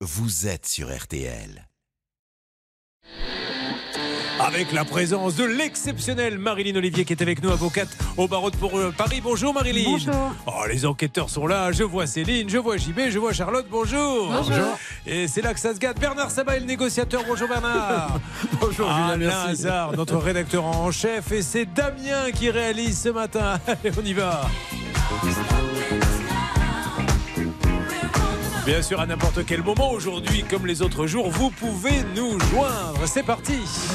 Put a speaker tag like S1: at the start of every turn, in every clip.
S1: vous êtes sur RTL.
S2: Avec la présence de l'exceptionnelle Marilyn Olivier qui est avec nous, avocate au barreau de Paris. Bonjour Marilyn.
S3: Bonjour.
S2: Oh, les enquêteurs sont là. Je vois Céline, je vois JB, je vois Charlotte. Bonjour.
S3: Bonjour.
S2: Et c'est là que ça se gâte. Bernard Sabat est le négociateur. Bonjour Bernard.
S4: Bonjour Julien,
S2: Alain Hazard, notre rédacteur en chef. Et c'est Damien qui réalise ce matin. Allez, on y va. Bien sûr, à n'importe quel moment, aujourd'hui, comme les autres jours, vous pouvez nous joindre. C'est parti.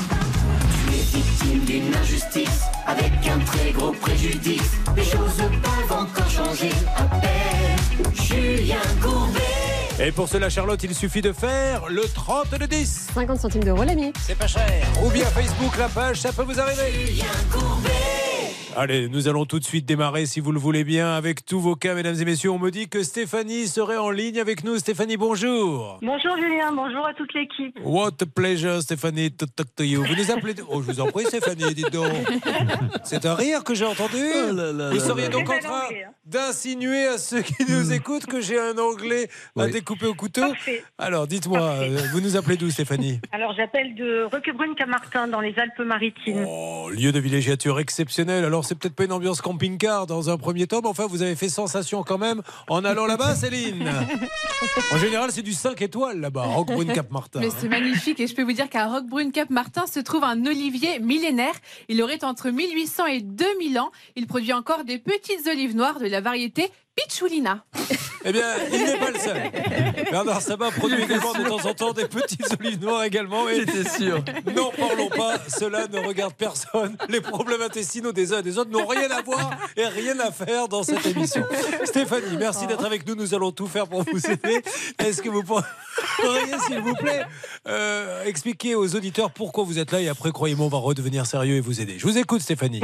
S5: Tu es victime d'une injustice, avec un très gros préjudice. Les choses peuvent encore changer. Appelle Julien Courbet.
S2: Et pour cela, Charlotte, il suffit de faire le 30 de 10.
S3: 50 centimes d'euros l'ami.
S2: C'est pas cher. Ou bien Facebook, la page, ça peut vous arriver.
S5: Julien Courbet.
S2: Allez, nous allons tout de suite démarrer, si vous le voulez bien, avec tous vos cas, mesdames et messieurs. On me dit que Stéphanie serait en ligne avec nous. Stéphanie, bonjour.
S6: Bonjour Julien, bonjour à toute l'équipe.
S2: What a pleasure, Stéphanie, to talk to you. Vous nous appelez... Oh, je vous en prie, Stéphanie, dites donc. C'est un rire que j'ai entendu. Vous seriez donc en train d'insinuer à ceux qui nous écoutent que j'ai un anglais à découper au couteau.
S6: Parfait.
S2: Alors, dites-moi, vous nous appelez d'où, Stéphanie?
S6: Alors j'appelle de Roquebrune-Camartin dans les Alpes-Maritimes.
S2: Oh, lieu de villégiature exceptionnel. Alors, c'est peut-être pas une ambiance camping-car dans un premier temps, mais enfin, vous avez fait sensation quand même en allant là-bas, Céline. En général, c'est du 5 étoiles là-bas, Roquebrune-Cap-Martin.
S7: Mais c'est magnifique et je peux vous dire qu'à Roquebrune-Cap-Martin se trouve un olivier millénaire. Il aurait entre 1800 et 2000 ans. Il produit encore des petites olives noires de la variété Pitchoulina.
S2: Eh bien, il n'est pas le seul. Bernard Sabat produit également de temps en temps des petites olives noires également. Et
S4: j'étais sûr.
S2: n'en parlons pas, cela ne regarde personne. Les problèmes intestinaux des uns et des autres n'ont rien à voir et rien à faire dans cette émission. Stéphanie, merci d'être avec nous. Nous allons tout faire pour vous aider. Est-ce que vous pourriez, s'il vous plaît, expliquer aux auditeurs pourquoi vous êtes là et après, croyez-moi, on va redevenir sérieux et vous aider. Je vous écoute, Stéphanie.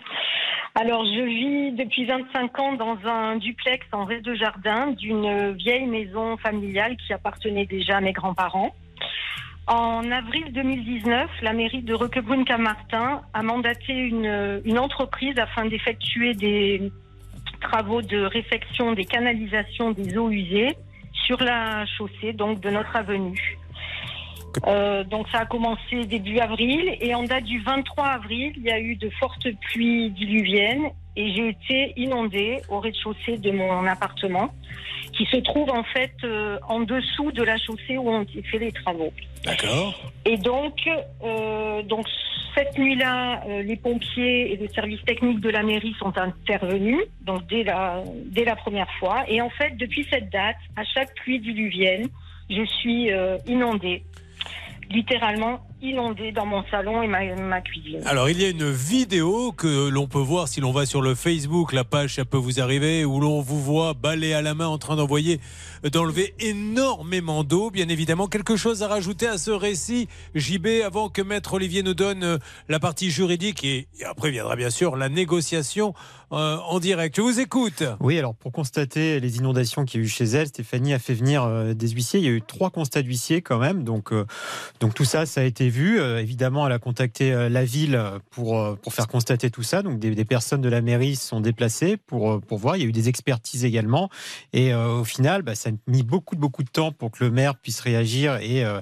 S6: Alors je vis depuis 25 ans dans un duplex en rez-de-jardin d'une vieille maison familiale qui appartenait déjà à mes grands-parents. En avril 2019, la mairie de Roquebrune-Camartin a mandaté une entreprise afin d'effectuer des travaux de réfection des canalisations des eaux usées sur la chaussée donc de notre avenue. Donc ça a commencé début avril et en date du 23 avril, il y a eu de fortes pluies diluviennes et j'ai été inondée au rez-de-chaussée de mon appartement qui se trouve en fait en dessous de la chaussée où ont été faits les travaux.
S2: D'accord.
S6: Et donc cette nuit-là, les pompiers et le service technique de la mairie sont intervenus, donc dès la première fois. Et en fait, depuis cette date, à chaque pluie diluvienne, je suis inondée. Littéralement inondée dans mon salon et ma cuisine.
S2: Alors il y a une vidéo que l'on peut voir si l'on va sur le Facebook, la page ça peut vous arriver, où l'on vous voit balai à la main en train d'enlever énormément d'eau. Bien évidemment, quelque chose à rajouter à ce récit, JB, avant que Maître Olivier nous donne la partie juridique et après viendra bien sûr la négociation en direct. Je vous écoute.
S4: Oui, alors pour constater les inondations qu'il y a eu chez elle, Stéphanie a fait venir des huissiers. Il y a eu 3 constats d'huissiers quand même, donc tout ça a été vu. Évidemment, elle a contacté la ville pour faire constater tout ça. Donc des personnes de la mairie se sont déplacées pour voir. Il y a eu des expertises également. Et au final, ça a mis beaucoup de temps pour que le maire puisse réagir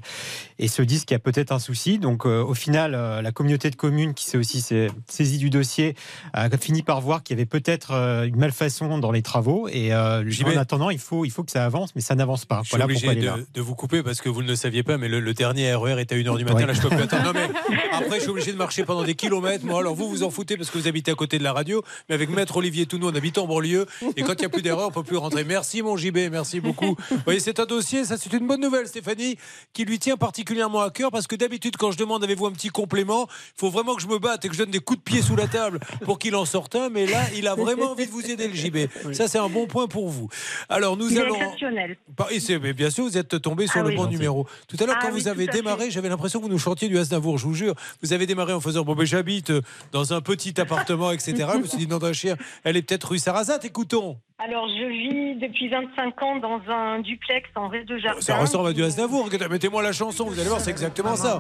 S4: et se dise qu'il y a peut-être un souci. Donc au final, la communauté de communes qui s'est aussi saisie du dossier a fini par voir qu'il y avait peut-être une malfaçon dans les travaux. Et en attendant, il faut que ça avance, mais ça n'avance pas.
S2: Je suis obligé de vous couper parce que vous ne le saviez pas, mais le dernier RER est à 1h du matin. Là, je peux plus attendre. Non, mais après, je suis obligé de marcher pendant des kilomètres. Moi, alors vous en foutez parce que vous habitez à côté de la radio, mais avec Maître Olivier Tounou, on habite en banlieue. Et quand il n'y a plus d'erreur, on ne peut plus rentrer. Merci, mon JB, merci beaucoup. Vous voyez, c'est un dossier, ça, c'est une bonne nouvelle, Stéphanie, qui lui tient particulièrement à cœur parce que d'habitude, quand je demande avez-vous un petit complément, il faut vraiment que je me batte et que je donne des coups de pied sous la table pour qu'il en sorte un. Mais là, il a vraiment envie de vous aider, le JB. Ça, c'est un bon point pour vous. Alors, nous allons. Mais bien sûr, vous êtes tombé sur le bon numéro. Tout à l'heure, quand vous avez démarré, j'avais l'impression que vous nous chantiez du Aznavour, je vous jure. Vous avez démarré en faisant j'habite dans un petit appartement, etc. Je me suis dit, non, d'un chien, elle est peut-être rue Sarrazat, écoutons.
S6: Alors, je vis depuis 25 ans dans un duplex en rez-de-jardin.
S2: Ça ressemble à du Aznavour. Mettez-moi la chanson, vous allez voir, c'est exactement ça.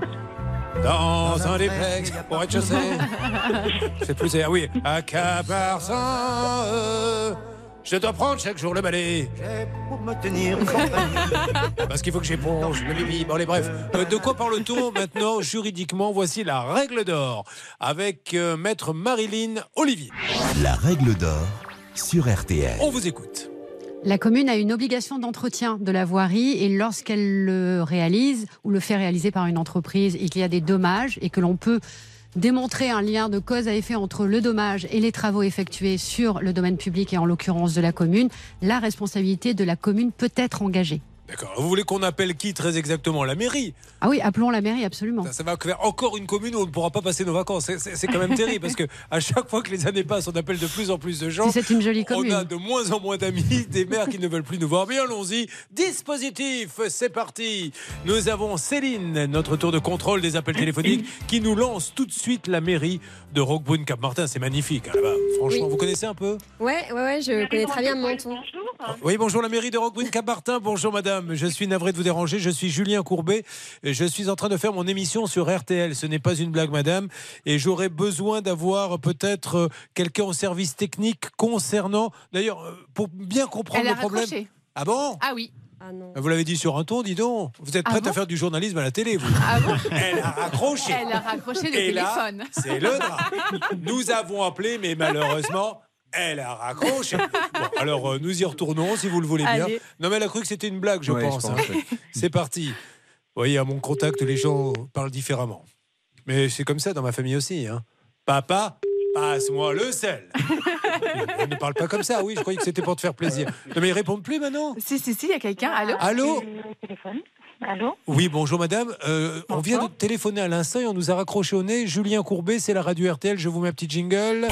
S2: Dans un duplex, au rez-de-chaussée. C'est plus. Oui, à Caparsan. Je dois prendre chaque jour le balai.
S1: Pour me tenir
S2: Parce qu'il faut que j'éponge le bibi. Bon, allez, bref. De quoi parle-t-on maintenant juridiquement? Voici la règle d'or avec maître Marilyn Olivier.
S1: La règle d'or sur RTL.
S2: On vous écoute.
S3: La commune a une obligation d'entretien de la voirie et lorsqu'elle le réalise ou le fait réaliser par une entreprise et qu'il y a des dommages et que l'on peut démontrer un lien de cause à effet entre le dommage et les travaux effectués sur le domaine public et en l'occurrence de la commune, la responsabilité de la commune peut être engagée.
S2: D'accord. Vous voulez qu'on appelle qui très exactement? La mairie?
S3: Ah oui, appelons la mairie, absolument.
S2: Ça va faire encore une commune où on ne pourra pas passer nos vacances. C'est quand même terrible parce que à chaque fois que les années passent, on appelle de plus en plus de gens.
S3: Si c'est une jolie commune.
S2: On a de moins en moins d'amis, des maires qui ne veulent plus nous voir. Mais allons-y, dispositif, c'est parti. Nous avons Céline, notre tour de contrôle des appels téléphoniques, qui nous lance tout de suite la mairie de Roquebrune-Cap-Martin. C'est magnifique, hein, là-bas. Franchement,
S8: Oui.
S2: Vous connaissez un peu?
S8: Ouais, je connais très bien Menton.
S2: Oui, bonjour la mairie de Roquebrune-Cap-Martin. Bonjour madame, je suis navré de vous déranger. Je suis Julien Courbet. Je suis en train de faire mon émission sur RTL. Ce n'est pas une blague madame. Et j'aurais besoin d'avoir peut-être quelqu'un au service technique concernant... D'ailleurs, pour bien comprendre
S7: Elle a
S2: le problème...
S7: raccroché.
S2: Ah bon?
S7: Ah oui.
S8: Ah non.
S2: Vous l'avez dit sur un ton, dis donc. Vous êtes
S7: Ah
S2: prête
S7: bon
S2: à faire du journalisme à la télé, vous?
S7: Ah bon?
S2: Elle a raccroché.
S7: Elle a raccroché le
S2: Et là,
S7: téléphone.
S2: c'est le drame. Nous avons appelé, mais malheureusement... Elle a raccroché. Bon, alors, nous y retournons, si vous le voulez bien.
S7: Allez.
S2: Non, mais elle a cru que c'était une blague, je
S9: Ouais,
S2: pense.
S9: je pense, oui.
S2: C'est parti. Vous voyez, à mon contact, les gens parlent différemment. Mais c'est comme ça dans ma famille aussi. Hein. Papa, passe-moi le sel. On ne parle pas comme ça. Oui, je croyais que c'était pour te faire plaisir. Non, mais ils répondent plus maintenant.
S7: Si, il y a quelqu'un. Allô?
S2: Allô?
S6: Téléphone. Allô?
S2: Oui, bonjour madame. On vient de téléphoner à l'instant et on nous a raccroché au nez. Julien Courbet, c'est la radio RTL. Je vous mets un petit jingle.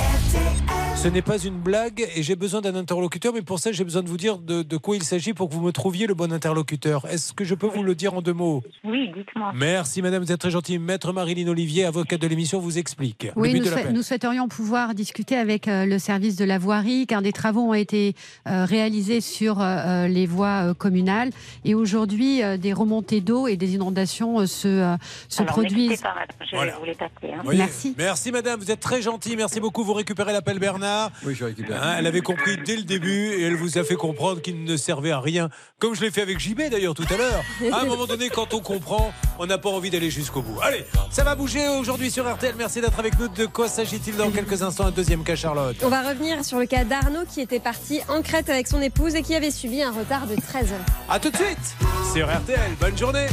S2: Ce n'est pas une blague et j'ai besoin d'un interlocuteur, mais pour ça, j'ai besoin de vous dire de quoi il s'agit pour que vous me trouviez le bon interlocuteur. Est-ce que je peux vous le dire en 2 mots?
S6: Oui, dites-moi.
S2: Merci madame, vous êtes très gentille. Maître Marilyn Olivier, avocate de l'émission, vous explique.
S3: Oui,
S2: le but de l'appel.
S3: nous souhaiterions pouvoir discuter avec le service de la voirie car des travaux ont été réalisés sur les voies communales et aujourd'hui des remontées d'eau et des inondations se
S6: Alors,
S3: produisent.
S6: n'hésitez pas, madame, je
S2: Voilà.
S6: vais vous les passer. Hein.
S2: Voyez,
S3: Merci.
S2: Merci madame, vous êtes très gentille. Merci beaucoup. Vous récupérez l'appel Bernard.
S9: Oui, je récupère.
S2: Hein, elle avait compris dès le début et elle vous a fait comprendre qu'il ne servait à rien. Comme je l'ai fait avec JB d'ailleurs tout à l'heure. À un moment donné, quand on comprend, on n'a pas envie d'aller jusqu'au bout. Allez, ça va bouger aujourd'hui sur RTL. Merci d'être avec nous. De quoi s'agit-il dans quelques instants? Un deuxième cas, Charlotte.
S8: On va revenir sur le cas d'Arnaud qui était parti en Crète avec son épouse et qui avait subi un retard de 13 heures.
S2: A tout de suite sur RTL. Bonne journée.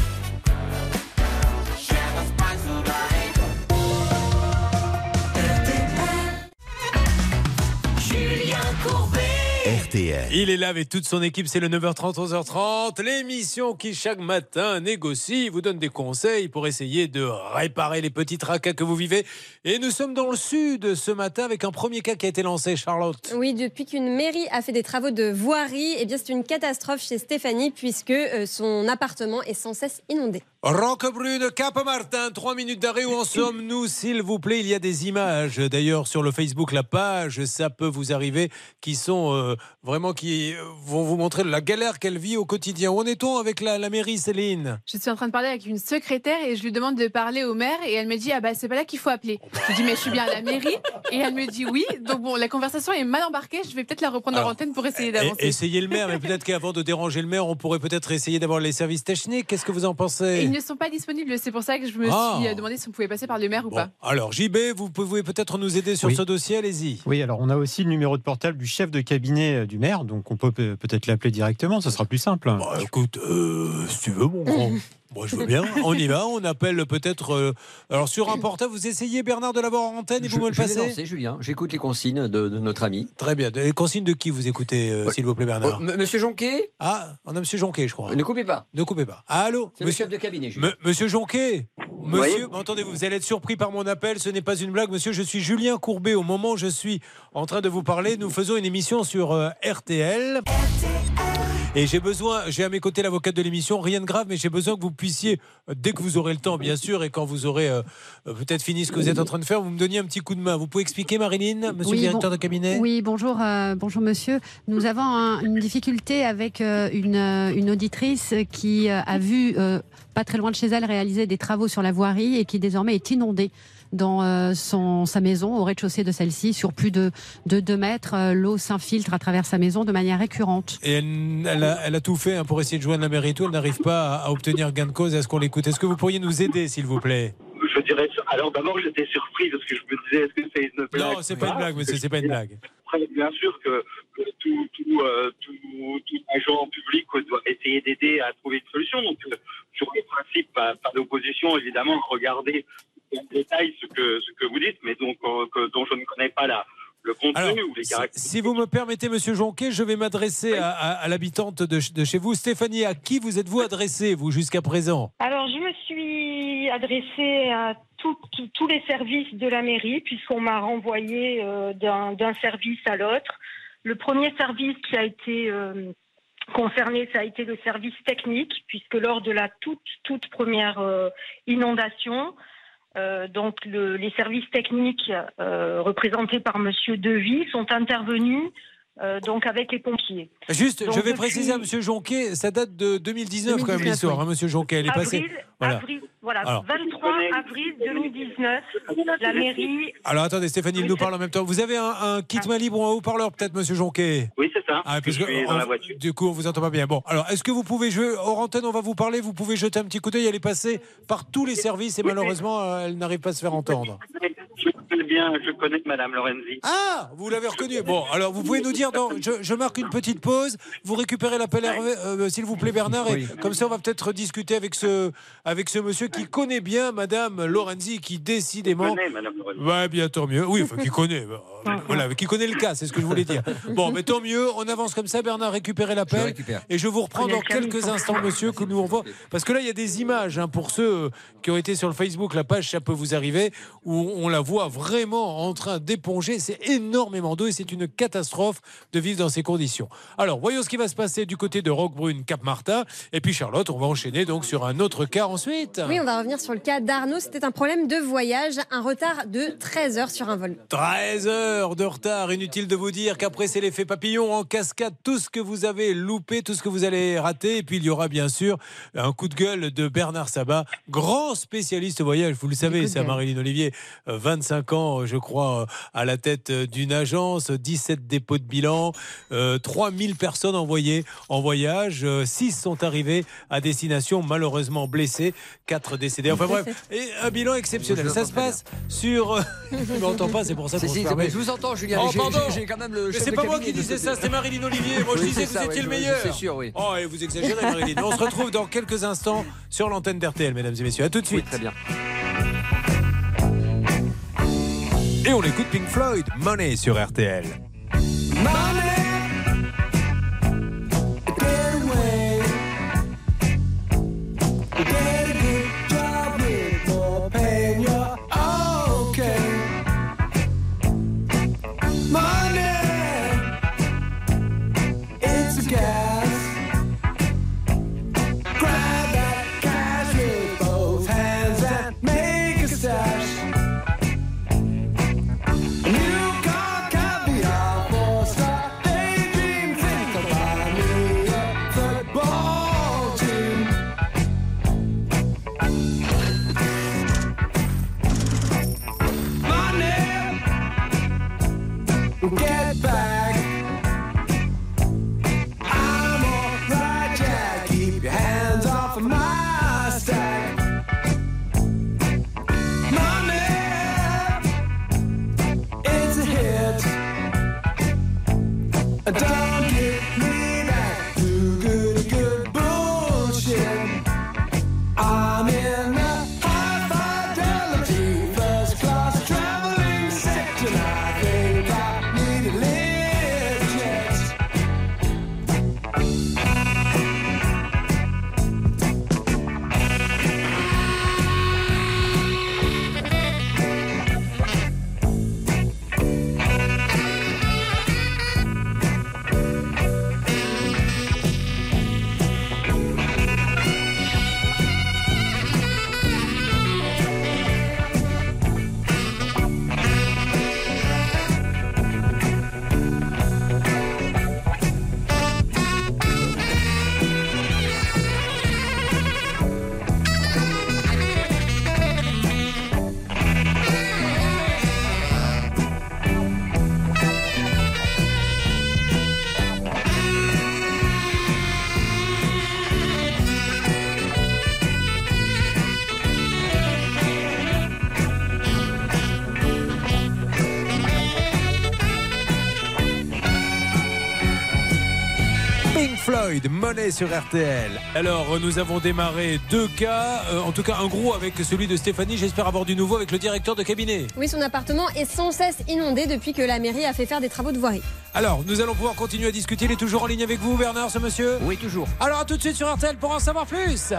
S5: Julien Courbet.
S1: RTL.
S2: Il est là avec toute son équipe, c'est le 9h30, 11h30. L'émission qui chaque matin négocie, vous donne des conseils pour essayer de réparer les petits tracas que vous vivez. Et nous sommes dans le sud ce matin avec un premier cas qui a été lancé, Charlotte.
S8: Oui, depuis qu'une mairie a fait des travaux de voirie, eh bien c'est une catastrophe chez Stéphanie puisque son appartement est sans cesse inondé.
S2: Roquebrune, Cap-Martin, 3 minutes d'arrêt, où en sommes-nous, s'il vous plaît? Il y a des images, d'ailleurs, sur le Facebook, la page, ça peut vous arriver, qui sont vraiment, qui vont vous montrer la galère qu'elle vit au quotidien. Où en est-on avec la mairie, Céline?
S7: Je suis en train de parler avec une secrétaire et je lui demande de parler au maire et elle me dit ah bah c'est pas là qu'il faut appeler. Je dis mais je suis bien à la mairie et elle me dit oui. Donc bon, la conversation est mal embarquée. Je vais peut-être la reprendre en antenne pour essayer d'avancer.
S2: Essayez le maire, mais peut-être qu'avant de déranger le maire, on pourrait peut-être essayer d'avoir les services techniques. Qu'est-ce que vous en pensez?
S7: Ils ne sont pas disponibles, c'est pour ça que je me suis demandé si on pouvait passer par le maire ou
S2: Bon,
S7: pas.
S2: alors JB, vous pouvez peut-être nous aider sur
S4: Oui.
S2: ce dossier, allez-y.
S4: Oui, alors on a aussi le numéro de portable du chef de cabinet du maire, donc on peut peut-être l'appeler directement, ça sera plus simple.
S2: Bah, écoute, si tu veux, mon grand. Moi, je veux bien. On y va. On appelle peut-être. Alors, sur un portable, vous essayez, Bernard, de l'avoir en antenne et vous me le
S9: Je l'ai
S2: passez?
S9: lancé, Julien. J'écoute les consignes de notre ami.
S2: Très bien. Les consignes de qui vous écoutez,
S9: Oui.
S2: s'il vous plaît, Bernard?
S9: Monsieur Jonquet,
S2: Ah, on a Monsieur Jonquet, je crois.
S9: ne coupez pas.
S2: Ne coupez pas. Allô,
S9: C'est le chef de cabinet, Julien.
S2: Monsieur Jonquet. Monsieur, entendez-vous, vous allez être surpris par mon appel, ce n'est pas une blague. Monsieur, je suis Julien Courbet. Au moment où je suis en train de vous parler, nous faisons une émission sur RTL. Et j'ai à mes côtés l'avocate de l'émission, rien de grave, mais j'ai besoin que vous puissiez, dès que vous aurez le temps, bien sûr, et quand vous aurez peut-être fini ce que vous êtes en train de faire, vous me donniez un petit coup de main. Vous pouvez expliquer, Marilyn, monsieur le directeur de cabinet?
S3: Oui, bonjour, bonjour monsieur. Nous avons une difficulté avec une auditrice qui a vu, pas très loin de chez elle, réaliser des travaux sur la voirie et qui désormais est inondée. dans sa maison, au rez-de-chaussée de celle-ci, sur plus de 2 mètres. L'eau s'infiltre à travers sa maison de manière récurrente.
S2: Et elle a tout fait pour essayer de joindre la mairie et tout. Elle n'arrive pas à obtenir gain de cause. Est-ce qu'on l'écoute? Est-ce que vous pourriez nous aider, s'il vous plaît?
S10: Je dirais, alors d'abord j'étais surpris parce que je me disais, est-ce que c'est une blague?
S2: Non, c'est pas une blague, monsieur, c'est pas une blague.
S10: Après, bien sûr que tout agent public doit essayer d'aider à trouver une solution. Donc, sur le principe, pas d'opposition, évidemment, regardez en détail ce que vous dites, mais donc dont je ne connais pas le contenu.
S2: Alors,
S10: ou les caractéristiques.
S2: si vous me permettez, monsieur Jonquet, je vais m'adresser à l'habitante de chez vous. Stéphanie, à qui vous êtes-vous adressée, vous, jusqu'à présent?
S6: Alors, je me suis adressée à tous les services de la mairie, puisqu'on m'a renvoyé d'un service à l'autre. Le premier service qui a été concerné, ça a été le service technique, puisque lors de la toute première inondation, donc les services techniques représentés par Monsieur Devy sont intervenus donc avec les pompiers.
S2: Juste,
S6: donc,
S2: je vais préciser à monsieur Jonquet, ça date de 2019 quand même l'histoire,
S3: oui.
S2: Monsieur Jonquet, elle est passée.
S6: Voilà, 23 avril 2019, la mairie...
S2: Alors attendez, Stéphanie, il nous parle en même temps. Vous avez un kit main libre ou un haut-parleur peut-être, monsieur Jonquet?
S10: Oui, c'est ça.
S2: Ah,
S10: je suis dans la voiture.
S2: Du coup, on vous entend pas bien. Bon, alors est-ce que vous pouvez jouer hors antenne? On va vous parler. Vous pouvez jeter un petit coup d'œil. Elle est passée par tous les services et malheureusement, elle n'arrive pas à se faire entendre.
S10: Je connais Madame Lorenzi.
S2: Ah, vous l'avez reconnue. Bon, alors vous pouvez nous dire, je marque une petite pause. Vous récupérez l'appel, s'il vous plaît, Bernard, et comme ça, on va peut-être discuter avec ce monsieur qui connaît bien Madame Lorenzi, qui décidément.
S10: Madame Lorenzi.
S2: Ouais, bien tant mieux. Oui, enfin, qui connaît. Voilà, qui connaît le cas, c'est ce que je voulais dire. Bon, mais tant mieux. On avance comme ça. Bernard, récupérez l'appel. Et je vous reprends dans quelques instants, monsieur, que nous on voit. Parce que là, il y a des images pour ceux qui ont été sur le Facebook, la page, ça peut vous arriver, où on la voit vraiment en train d'éponger. C'est énormément d'eau et c'est une catastrophe de vivre dans ces conditions. Alors, voyons ce qui va se passer du côté de Roquebrune, Cap-Martin. Et puis, Charlotte, on va enchaîner donc sur un autre cas ensuite.
S8: Oui, on va revenir sur le cas d'Arnaud. C'était un problème de voyage, un retard de 13 heures sur un vol.
S2: 13 heures de retard. Inutile de vous dire qu'après, c'est l'effet papillon en cascade. Tout ce que vous avez loupé, tout ce que vous allez rater. Et puis, il y aura bien sûr un coup de gueule de Bernard Sabat, grand spécialiste voyage. Vous le savez, c'est à Marilyn Olivier, 25 ans, je crois, à la tête d'une agence, 17 dépôts de bilan, 3000 personnes envoyées en voyage, 6 sont arrivées à destination, malheureusement blessés, 4 décédés. Enfin bref, et un bilan exceptionnel. Ça se passe sur... Je ne m'entends pas, c'est pour ça qu'on se permet.
S9: Je vous entends, Julien. J'ai quand même le
S2: mais c'est pas moi qui disais ça, c'était Marilyn Olivier. Moi, je disais que vous étiez le meilleur.
S9: C'est sûr, oui.
S2: Oh, et vous exagérez, Marilyn. On se retrouve dans quelques instants sur l'antenne d'RTL, mesdames et messieurs. À tout de suite.
S9: Oui, très bien.
S2: Et on écoute Pink Floyd, Money sur RTL. Floyd, Money sur RTL. Alors, nous avons démarré 2 cas, en tout cas un gros avec celui de Stéphanie. J'espère avoir du nouveau avec le directeur de cabinet.
S8: Oui, son appartement est sans cesse inondé depuis que la mairie a fait faire des travaux de voirie.
S2: Alors, nous allons pouvoir continuer à discuter. Il est toujours en ligne avec vous, Bernard, ce monsieur ?
S9: Oui, toujours.
S2: Alors, à tout de suite sur RTL pour en savoir plus.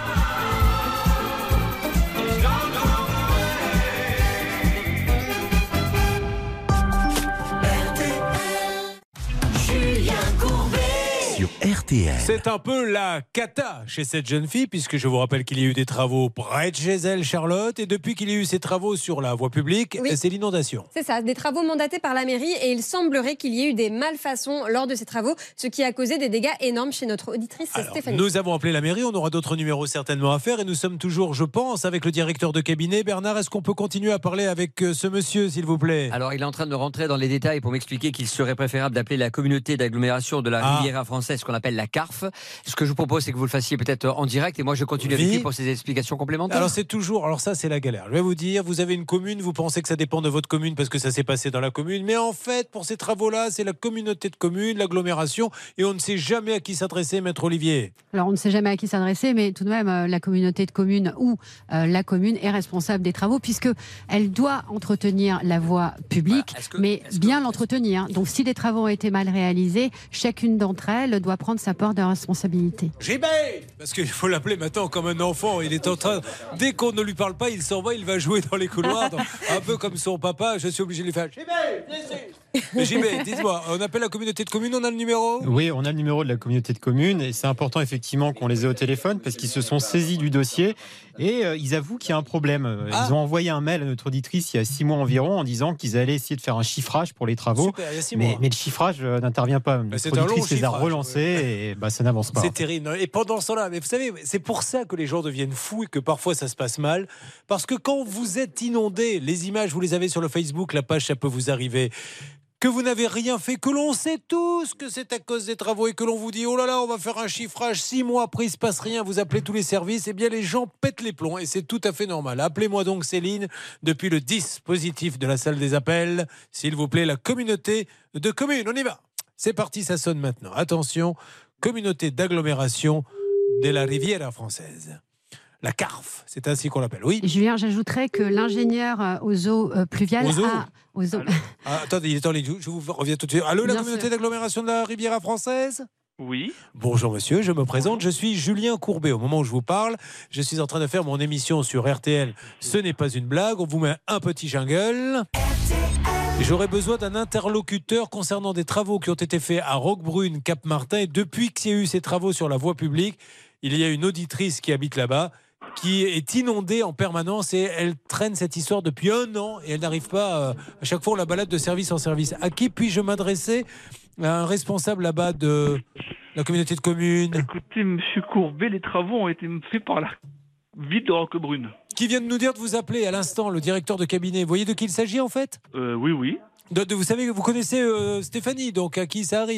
S1: Sur RTL.
S2: C'est un peu la cata chez cette jeune fille, puisque je vous rappelle qu'il y a eu des travaux près de chez elle, Charlotte, et depuis qu'il y a eu ces travaux sur la voie publique,
S8: Oui.
S2: c'est l'inondation.
S8: C'est ça, des travaux mandatés par la mairie et il semblerait qu'il y ait eu des malfaçons lors de ces travaux, ce qui a causé des dégâts énormes chez notre auditrice
S2: Alors,
S8: Stéphanie.
S2: nous avons appelé la mairie, on aura d'autres numéros certainement à faire, et nous sommes toujours, je pense, avec le directeur de cabinet. Bernard, est-ce qu'on peut continuer à parler avec ce monsieur, s'il vous plaît ?
S9: Alors, il est en train de rentrer dans les détails pour m'expliquer qu'il serait préférable d'appeler la communauté d'agglomération de la Riviera française, ce qu'on appelle la CARF. Ce que je vous propose, c'est que vous le fassiez peut-être en direct et moi je continue avec lui pour ces explications complémentaires.
S2: Alors c'est toujours, alors ça c'est la galère. Je vais vous dire, vous avez une commune, vous pensez que ça dépend de votre commune parce que ça s'est passé dans la commune, mais en fait pour ces travaux-là, c'est la communauté de communes, l'agglomération, et on ne sait jamais à qui s'adresser, Maître Olivier.
S3: Alors on ne sait jamais à qui s'adresser, mais tout de même la communauté de communes ou la commune est responsable des travaux puisque elle doit entretenir la voie publique, mais bien l'entretenir. Donc si les travaux ont été mal réalisés, chacune d'entre elles doit prendre sa part de responsabilité.
S2: JB, parce qu'il faut l'appeler maintenant comme un enfant. Il est en train, dès qu'on ne lui parle pas, il s'en va, il va jouer dans les couloirs, un peu comme son papa. Je suis obligé de lui faire JB, viens ici. Mais JB, dites-moi, on appelle la communauté de communes, on a le numéro ?
S4: Oui, on a le numéro de la communauté de communes et c'est important effectivement qu'on les ait au téléphone parce qu'ils se sont saisis du dossier et ils avouent qu'il y a un problème. Ils ont envoyé un mail à notre auditrice il y a 6 mois environ en disant qu'ils allaient essayer de faire un chiffrage pour les travaux.
S2: Super, il y a 6 mois.
S4: Mais le chiffrage n'intervient pas. Notre auditrice les a relancés et ça n'avance pas.
S2: C'est terrible. Et pendant ce temps-là, mais vous savez, c'est pour ça que les gens deviennent fous et que parfois ça se passe mal. Parce que quand vous êtes inondé, les images, vous les avez sur le Facebook, la page, ça peut vous arriver. Que vous n'avez rien fait, que l'on sait tous que c'est à cause des travaux et que l'on vous dit oh là là, on va faire un chiffrage, 6 mois après il se passe rien, vous appelez tous les services, eh bien les gens pètent les plombs et c'est tout à fait normal. Appelez-moi donc Céline depuis le dispositif de la salle des appels, s'il vous plaît, la communauté de communes. On y va. C'est parti, ça sonne maintenant. Attention, communauté d'agglomération de la Riviera française. La CARF, c'est ainsi qu'on l'appelle, oui.
S3: Julien, j'ajouterais que l'ingénieur aux eaux pluviales
S2: aux eaux. Attendez, il est en ligne, je vous reviens tout de suite. Allô, la communauté d'agglomération de la Riviera française ?
S11: Oui.
S2: Bonjour monsieur, je me présente, je suis Julien Courbet. Au moment où je vous parle, je suis en train de faire mon émission sur RTL. Ce n'est pas une blague, on vous met un petit jingle. J'aurais besoin d'un interlocuteur concernant des travaux qui ont été faits à Roquebrune, Cap-Martin. Et depuis qu'il y a eu ces travaux sur la voie publique, il y a une auditrice qui habite là-bas, qui est inondée en permanence et elle traîne cette histoire depuis 1 an et elle n'arrive pas, à chaque fois on la balade de service en service. À qui puis-je m'adresser ? À un responsable là-bas de la communauté de communes ?
S11: Écoutez, monsieur Courbet, les travaux ont été faits par la ville de Roquebrune.
S2: Qui vient de nous dire de vous appeler à l'instant, le directeur de cabinet. Vous voyez de qui il s'agit en fait ?
S11: Oui.
S2: Vous savez, vous connaissez Stéphanie, donc à qui ça arrive ?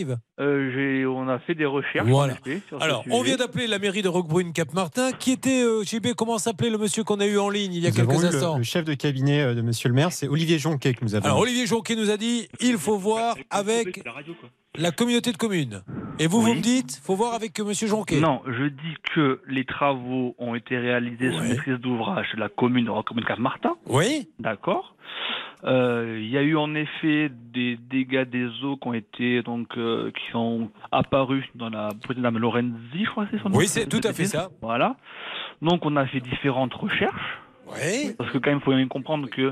S11: On a fait des recherches.
S2: Voilà.
S11: En effet, sur
S2: alors,
S11: ce
S2: on
S11: sujet.
S2: vient d'appeler la mairie de Roquebrune-Cap-Martin, qui était, JB, comment s'appelait le monsieur qu'on a eu en ligne il y a
S4: Nous avons
S2: quelques
S4: eu
S2: instants ?
S4: le chef de cabinet de monsieur le maire, c'est Olivier Jonquet que nous avons.
S2: Alors, Olivier Jonquet nous a dit, il faut voir avec la communauté de communes. Et vous,
S11: Oui.
S2: vous me dites, faut voir avec monsieur Jonquet.
S11: Non, je dis que les travaux ont été réalisés sous maîtrise d'ouvrage de la commune de Roquebrune-Cap-Martin.
S2: Oui.
S11: D'accord. Il y a eu en effet des dégâts des eaux qui ont été qui sont apparus dans la Madame Lorenzi, je crois que c'est son nom.
S2: Oui, c'est tout à fait ça.
S11: Voilà. Donc on a fait différentes recherches.
S2: Oui.
S11: Parce que quand même, il faut bien comprendre que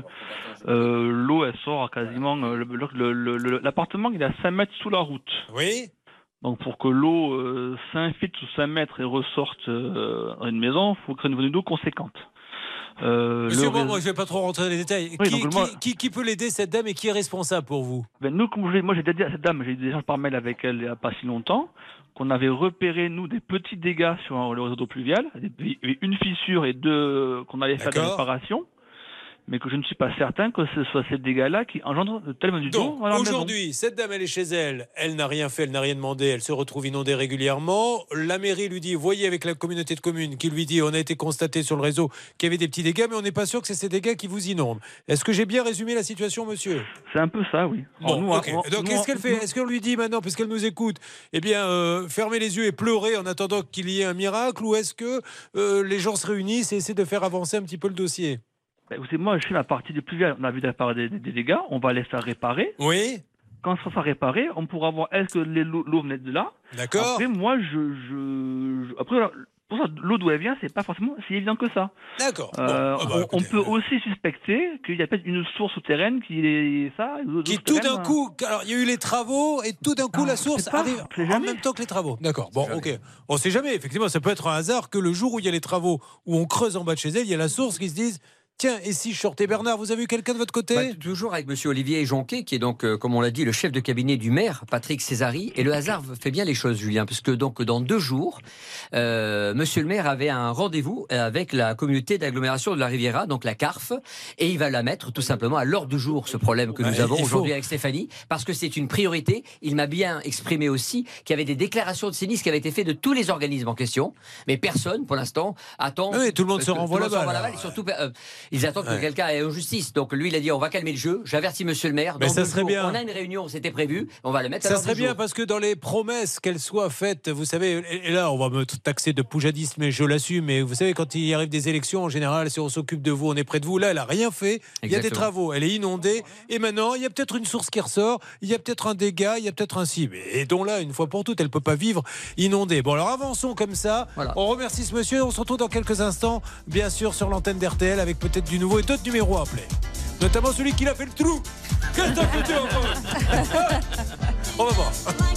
S11: l'eau, elle sort quasiment. L'appartement, il est à 5 mètres sous la route.
S2: Oui.
S11: Donc pour que l'eau s'infiltre sous 5 mètres et ressorte dans une maison, il faut créer une volume d'eau conséquente.
S2: Monsieur, moi, je ne vais pas trop rentrer dans les détails.
S11: Oui,
S2: qui peut l'aider, cette dame, et qui est responsable pour vous ?
S11: Nous, moi, j'ai dit à cette dame, j'ai eu des échanges par mail avec elle il n'y a pas si longtemps, qu'on avait repéré, nous, des petits dégâts sur le réseau d'eau pluviale, une fissure et 2 qu'on allait faire des réparations. mais que je ne suis pas certain que ce soit ces dégâts-là qui engendrent tellement du
S2: Donc, aujourd'hui, cette dame, elle est chez elle, elle n'a rien fait, elle n'a rien demandé, elle se retrouve inondée régulièrement. La mairie lui dit, voyez avec la communauté de communes, qui lui dit, on a été constaté sur le réseau qu'il y avait des petits dégâts, mais on n'est pas sûr que c'est ces dégâts qui vous inondent. Est-ce que j'ai bien résumé la situation, monsieur ?
S11: C'est un peu ça, oui.
S2: Bon, ok. Donc, qu'est-ce qu'elle fait ? Est-ce qu'on lui dit maintenant, puisqu'elle nous écoute, eh bien, fermez les yeux et pleurez en attendant qu'il y ait un miracle, ou est-ce que les gens se réunissent et essaient de faire avancer un petit peu le dossier ?
S11: Vous savez, moi, je suis la partie des plus vieilles. On a vu des dégâts, on va les faire réparer.
S2: Oui.
S11: Quand ça sera réparé, on pourra voir est-ce que l'eau venait de là.
S2: D'accord.
S11: Après, moi, après, pour ça, l'eau d'où elle vient, c'est pas forcément si évident que ça.
S2: D'accord.
S11: On peut aussi suspecter qu'il y a peut-être une source souterraine qui est ça.
S2: Qui tout d'un coup, alors il y a eu les travaux et tout d'un coup la source arrive en même temps que les travaux. D'accord. Bon, ok. On sait jamais. Effectivement, ça peut être un hasard que le jour où il y a les travaux, où on creuse en bas de chez elle, il y a la source qui se dise. Tiens, et si je sortais Bernard, vous avez eu quelqu'un de votre côté ?
S9: Toujours avec monsieur Olivier Jonquet, qui est donc, comme on l'a dit, le chef de cabinet du maire, Patrick Césari. Et le hasard fait bien les choses, Julien, parce que donc, dans 2 jours, monsieur le maire avait un rendez-vous avec la communauté d'agglomération de la Riviera, donc la CARF, et il va la mettre tout simplement à l'ordre du jour, ce problème que nous avons aujourd'hui avec Stéphanie, parce que c'est une priorité. Il m'a bien exprimé aussi qu'il y avait des déclarations de sinistre qui avaient été faites de tous les organismes en question, mais personne, pour l'instant, attend...
S2: Oui, tout le monde se renvoie la balle.
S9: Et surtout... ils attendent que quelqu'un aille en justice. Donc lui, il a dit on va calmer le jeu. J'avertis monsieur le maire.
S2: Mais ça serait bien.
S9: On a une réunion, c'était prévu. On va la mettre à
S2: ça
S9: l'ordre
S2: serait
S9: du
S2: bien
S9: jour.
S2: parce que dans les promesses qu'elles soient faites, vous savez, et là on va me taxer de poujadisme, mais je l'assume. Mais vous savez, quand il arrive des élections, en général, si on s'occupe de vous, on est près de vous. Là, elle a rien fait. Il y a des travaux. Elle est inondée. Et maintenant, il y a peut-être une source qui ressort. Il y a peut-être un dégât. Il y a peut-être un cible. Et dont là, une fois pour toutes, elle peut pas vivre inondée. Bon, alors avançons comme ça. Voilà. On remercie ce monsieur. On se retrouve dans quelques instants, bien sûr, sur l'antenne d'RTL avec peut-être du nouveau et d'autres numéros à appeler. Notamment celui qui a fait le trou. Qu'est-ce que t'as foutu encore ? On va voir.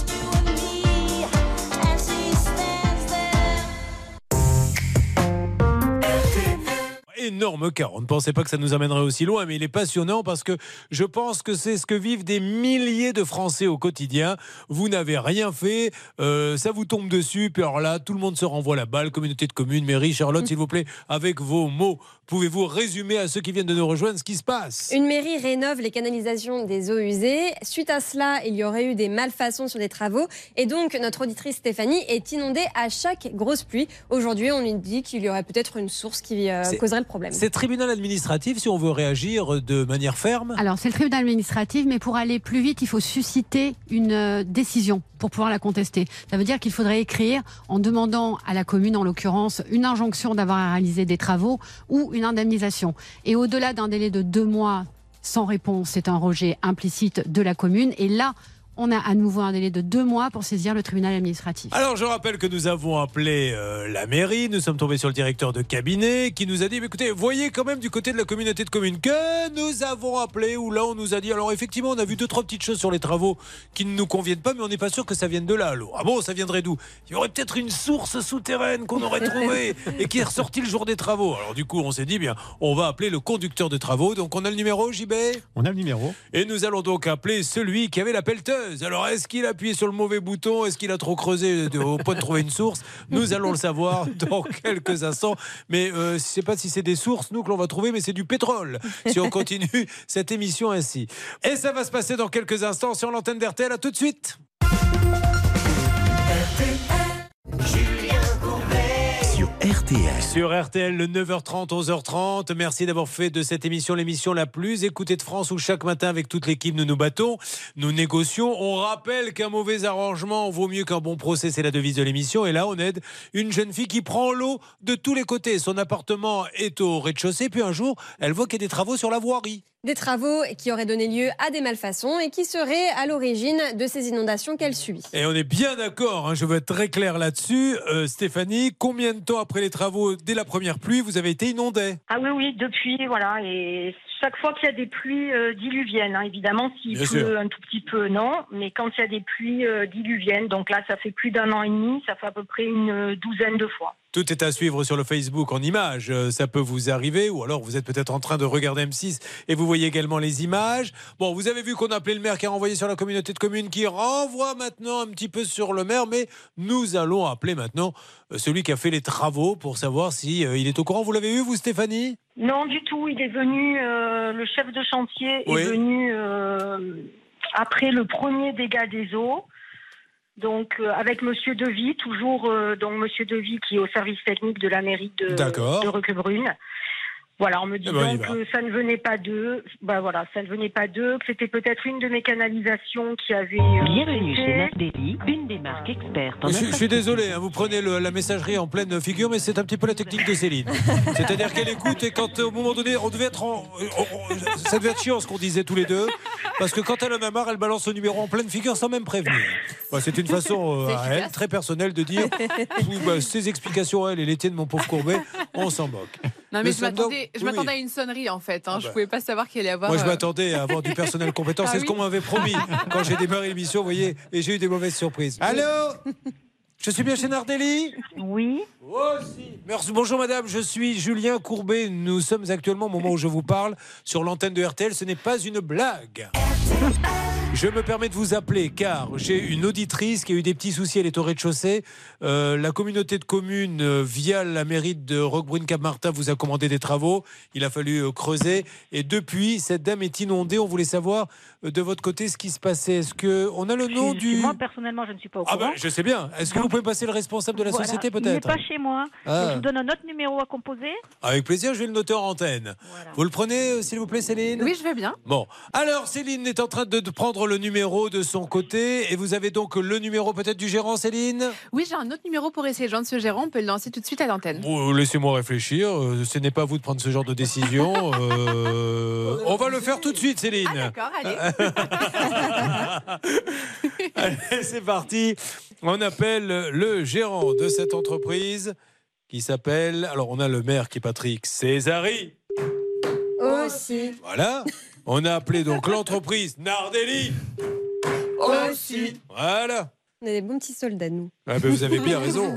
S2: Énorme cas. On ne pensait pas que ça nous amènerait aussi loin, mais il est passionnant parce que je pense que c'est ce que vivent des milliers de Français au quotidien. Vous n'avez rien fait, ça vous tombe dessus, puis alors là, tout le monde se renvoie la balle, communauté de communes, mairie. Charlotte, s'il vous plaît, avec vos mots, pouvez-vous résumer à ceux qui viennent de nous rejoindre ce qui se passe ?
S8: Une mairie rénove les canalisations des eaux usées. Suite à cela, il y aurait eu des malfaçons sur les travaux. Et donc, notre auditrice Stéphanie est inondée à chaque grosse pluie. Aujourd'hui, on lui dit qu'il y aurait peut-être une source qui causerait le problème.
S2: C'est tribunal administratif si on veut réagir de manière ferme ?
S3: Alors, c'est le tribunal administratif, mais pour aller plus vite, il faut susciter une décision pour pouvoir la contester. Ça veut dire qu'il faudrait écrire en demandant à la commune, en l'occurrence, une injonction d'avoir à réaliser des travaux ou une indemnisation. Et au-delà d'un délai de 2 mois sans réponse, c'est un rejet implicite de la commune. Et là, on a à nouveau un délai de 2 mois pour saisir le tribunal administratif.
S2: Alors, je rappelle que nous avons appelé la mairie. Nous sommes tombés sur le directeur de cabinet qui nous a dit, mais écoutez, voyez quand même du côté de la communauté de communes que nous avons appelé, où là, on nous a dit, alors effectivement, on a vu 2-3 petites choses sur les travaux qui ne nous conviennent pas, mais on n'est pas sûr que ça vienne de là, l'eau. Ah bon, ça viendrait d'où ? Il y aurait peut-être une source souterraine qu'on aurait trouvée et qui est ressortie le jour des travaux. Alors du coup, on s'est dit, bien, on va appeler le conducteur de travaux. Donc, on a le numéro, JB ?
S4: On a le numéro.
S2: Et nous allons donc appeler celui qui avait la pelleteuse. Alors, est-ce qu'il a appuyé sur le mauvais bouton ? Est-ce qu'il a trop creusé au point de trouver une source ? Nous allons le savoir dans quelques instants. Mais je ne sais pas si c'est des sources, nous, que l'on va trouver, mais c'est du pétrole, si on continue cette émission ainsi. Et ça va se passer dans quelques instants sur l'antenne d'RTL. À tout de suite.
S1: RTL.
S2: Sur RTL, le 9h30, 11h30. Merci d'avoir fait de cette émission l'émission la plus écoutée de France où chaque matin, avec toute l'équipe, nous nous battons, nous négocions. On rappelle qu'un mauvais arrangement vaut mieux qu'un bon procès, c'est la devise de l'émission. Et là, on aide une jeune fille qui prend l'eau de tous les côtés. Son appartement est au rez-de-chaussée. Puis un jour, elle voit qu'il y a des travaux sur la voirie.
S8: Des travaux qui auraient donné lieu à des malfaçons et qui seraient à l'origine de ces inondations qu'elle subit.
S2: Et on est bien d'accord, je veux être très clair là-dessus. Stéphanie, combien de temps après les travaux, dès la première pluie, vous avez été inondée ?
S6: Ah oui, depuis, voilà. Et chaque fois qu'il y a des pluies diluviennes, évidemment, s'il pleut un tout petit peu, non. Mais quand il y a des pluies diluviennes, donc là, ça fait plus d'1 an et demi, ça fait à peu près une 12aine de fois.
S2: Tout est à suivre sur le Facebook en images, ça peut vous arriver, ou alors vous êtes peut-être en train de regarder M6 et vous voyez également les images. Bon, vous avez vu qu'on a appelé le maire qui a renvoyé sur la communauté de communes, qui renvoie maintenant un petit peu sur le maire, mais nous allons appeler maintenant celui qui a fait les travaux pour savoir si il est au courant. Vous l'avez eu, vous, Stéphanie ?
S6: Non, du tout. Il est venu, le chef de chantier
S2: Oui.
S6: est venu après le premier dégât des eaux. Donc, avec Monsieur Devy, toujours donc Monsieur Devy qui est au service technique de la mairie de Roquebrune. Voilà, en me disant que ça ne venait pas d'eux. Bah voilà, ça ne venait pas d'eux, que c'était peut-être une de mes canalisations qui avait.
S1: Bienvenue chez Nardelli, une des marques expertes.
S2: Je suis désolé, hein, vous prenez la messagerie en pleine figure, mais c'est un petit peu la technique de Céline. C'est-à-dire qu'elle écoute et quand au moment donné, on devait être ça devait être chiant ce qu'on disait tous les deux, parce que quand elle en a marre, elle balance le numéro en pleine figure sans même prévenir. Bah, c'est une façon à elle, très personnelle, de dire ces explications, elle et l'été de mon pauvre Courbet, on s'en moque.
S7: Non, mais je m'attendais à une sonnerie en fait. Je ne pouvais pas savoir qu'il allait avoir.
S2: Moi, je m'attendais à avoir du personnel compétent. C'est ce qu'on m'avait promis quand j'ai démarré l'émission, vous voyez, et j'ai eu des mauvaises surprises. Allô ? Je suis bien chez Nardelli ?
S12: Oui.
S2: Aussi. Merci. Bonjour madame, je suis Julien Courbet. Nous sommes actuellement, au moment où je vous parle, sur l'antenne de RTL. Ce n'est pas une blague. Je me permets de vous appeler car j'ai une auditrice qui a eu des petits soucis, elle est au rez-de-chaussée. La communauté de communes, via la mairie de Roquebrune-Cap-Martin, vous a commandé des travaux. Il a fallu creuser. Et depuis, cette dame est inondée. On voulait savoir de votre côté ce qui se passait. Est-ce qu'on a le nom du...
S12: Moi, personnellement, je ne suis pas au courant.
S2: Ah ben, je sais bien. Est-ce que vous pouvez passer le responsable de la société, peut-être ?
S12: Il n'est pas chez moi. Je vous donne un autre numéro à composer.
S2: Avec plaisir, je vais le noter en antenne. Voilà. Vous le prenez, s'il vous plaît, Céline ?
S7: Oui, je vais bien.
S2: Bon. Alors, Céline est en train de prendre le numéro de son côté. Et vous avez donc le numéro peut-être du gérant, Céline ?
S7: Oui, j'ai un autre numéro pour essayer de joindre ce gérant. On peut le lancer tout de suite à l'antenne.
S2: Laissez-moi réfléchir. Ce n'est pas à vous de prendre ce genre de décision. On va le faire tout de suite, Céline.
S7: Ah, d'accord, allez.
S2: Allez, c'est parti. On appelle le gérant de cette entreprise qui s'appelle... Alors, on a le maire qui est Patrick Césari.
S8: Aussi.
S2: Voilà. On a appelé donc l'entreprise Nardelli.
S8: Aussi.
S2: Voilà.
S8: On a des bons petits soldats, nous.
S2: Ah ben vous avez bien raison.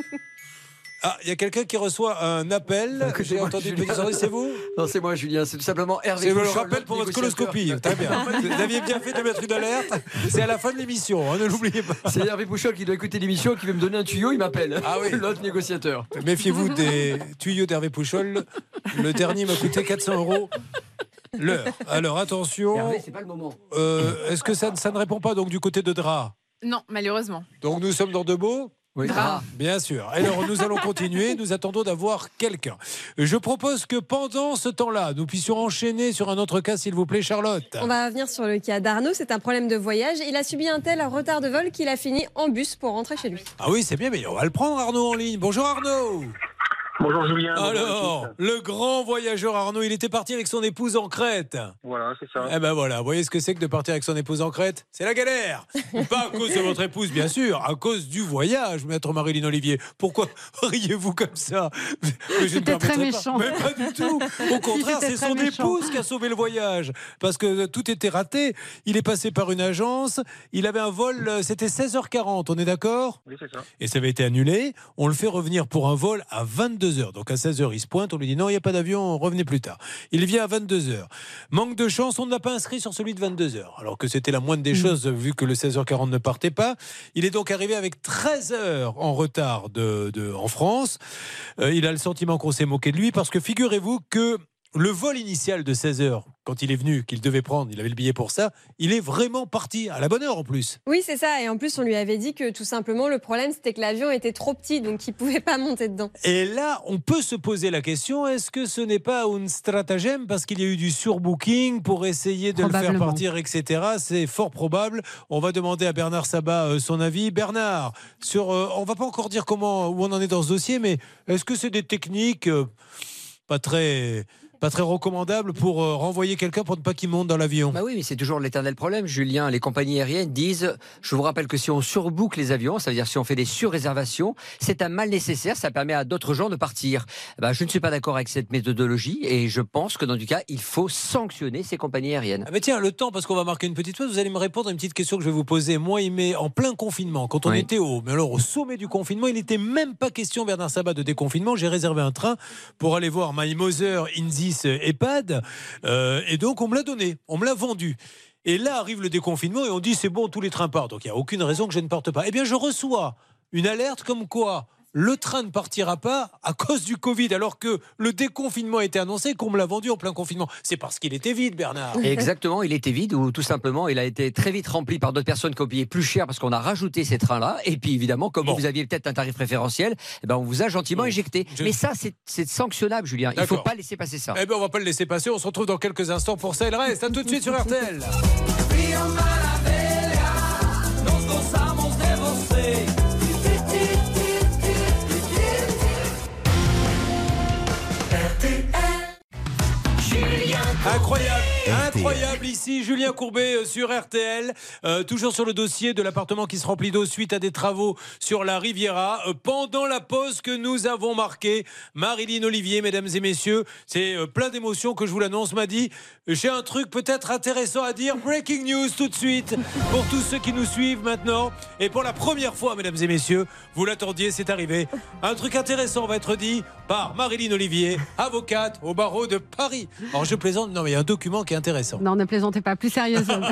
S2: Ah, il y a quelqu'un qui reçoit un appel que j'ai entendu une petite sonnerie, c'est vous ?
S9: Non, c'est moi, Julien. C'est tout simplement Hervé
S2: C'est
S9: Pouchol.
S2: le rappel pour votre coloscopie. Très bien. Vous aviez bien fait de mettre une alerte. C'est à la fin de l'émission, hein, ne l'oubliez pas.
S9: C'est Hervé Pouchol qui doit écouter l'émission, qui veut me donner un tuyau, il m'appelle.
S2: Ah oui.
S9: L'autre négociateur.
S2: Méfiez-vous des tuyaux d'Hervé Pouchol. Le dernier m'a coûté 400 € l'heure. Alors attention.
S9: Hervé, c'est pas le moment.
S2: Est-ce que ça ne répond pas donc du côté de Dra ?
S7: Non, malheureusement.
S2: Donc nous sommes dans deux mots ?
S9: Oui.
S7: Dra.
S2: Bien sûr. Alors nous allons continuer, nous attendons d'avoir quelqu'un. Je propose que pendant ce temps-là, nous puissions enchaîner sur un autre cas, s'il vous plaît, Charlotte.
S8: On va revenir sur le cas d'Arnaud, c'est un problème de voyage. Il a subi un tel retard de vol qu'il a fini en bus pour rentrer chez lui.
S2: Ah oui, c'est bien, mais on va le prendre Arnaud en ligne. Bonjour Arnaud.
S13: Bonjour Julien.
S2: Alors, le grand voyageur Arnaud, il était parti avec son épouse en Crète.
S13: Voilà, c'est ça.
S2: Eh ben voilà, vous voyez ce que c'est que de partir avec son épouse en Crète ? C'est la galère. Pas à cause de votre épouse, bien sûr, à cause du voyage, maître Marilyn Olivier. Pourquoi riez-vous comme ça ?
S3: C'était très méchant.
S2: Mais pas du tout. Au contraire, c'est son épouse qui a sauvé le voyage. Parce que tout était raté. Il est passé par une agence. Il avait un vol, c'était 16h40, on est d'accord ?
S13: Oui, c'est ça.
S2: Et ça avait été annulé. On le fait revenir pour un vol à 22h. Donc à 16h, il se pointe. On lui dit non, il n'y a pas d'avion, revenez plus tard. Il vient à 22h. Manque de chance, on ne l'a pas inscrit sur celui de 22h. Alors que c'était la moindre des choses, vu que le 16h40 ne partait pas. Il est donc arrivé avec 13 heures en retard en France. Il a le sentiment qu'on s'est moqué de lui parce que figurez-vous que le vol initial de 16 heures, quand il est venu, qu'il devait prendre, il avait le billet pour ça, il est vraiment parti à la bonne heure en plus.
S8: Oui, c'est ça. Et en plus, on lui avait dit que tout simplement, le problème, c'était que l'avion était trop petit, donc il ne pouvait pas monter dedans.
S2: Et là, on peut se poser la question, est-ce que ce n'est pas un stratagème parce qu'il y a eu du surbooking pour essayer de le faire partir, etc. C'est fort probable. On va demander à Bernard Sabat son avis. Bernard, on ne va pas encore dire où on en est dans ce dossier, mais est-ce que c'est des techniques pas très recommandable pour renvoyer quelqu'un pour ne pas qu'il monte dans l'avion.
S9: Bah oui, mais c'est toujours l'éternel problème, Julien. Les compagnies aériennes disent, je vous rappelle que si on surbook les avions, ça veut dire si on fait des surréservations, c'est un mal nécessaire, ça permet à d'autres gens de partir. Bah, je ne suis pas d'accord avec cette méthodologie et je pense que dans du cas, il faut sanctionner ces compagnies aériennes.
S2: Ah mais tiens, le temps, parce qu'on va marquer une petite pause, vous allez me répondre à une petite question que je vais vous poser. Moi, il met en plein confinement, quand on était au sommet du confinement, il n'était même pas question, Bernard Sabat, de déconfinement. J'ai réservé un train pour aller voir My Mother in this EHPAD et donc on me l'a donné, on me l'a vendu. Et là arrive le déconfinement et on dit c'est bon, tous les trains partent. Donc il n'y a aucune raison que je ne parte pas. Eh bien je reçois une alerte comme quoi le train ne partira pas à cause du Covid, alors que le déconfinement a été annoncé, qu'on me l'a vendu en plein confinement. C'est parce qu'il était vide, Bernard.
S9: Exactement, il était vide, ou tout simplement, il a été très vite rempli par d'autres personnes qui ont payé plus cher parce qu'on a rajouté ces trains-là. Et puis évidemment, comme vous aviez peut-être un tarif préférentiel, eh ben, on vous a gentiment éjecté. Mais ça, c'est sanctionnable, Julien. Il ne faut pas laisser passer ça.
S2: Eh ben, on va pas le laisser passer. On se retrouve dans quelques instants pour ça. Il reste. À tout de suite sur RTL. Incroyable ici, Julien Courbet sur RTL, toujours sur le dossier de l'appartement qui se remplit d'eau suite à des travaux sur la Riviera. Pendant la pause que nous avons marquée, Marilyn Olivier, mesdames et messieurs, c'est plein d'émotions que je vous l'annonce, m'a dit, j'ai un truc peut-être intéressant à dire, breaking news tout de suite, pour tous ceux qui nous suivent maintenant, et pour la première fois, mesdames et messieurs, vous l'attendiez, c'est arrivé, un truc intéressant va être dit par Marilyn Olivier, avocate au barreau de Paris. Alors je plaisante, non mais il y a un document qui est intéressant.
S3: Non, ne plaisantez pas, plus sérieusement.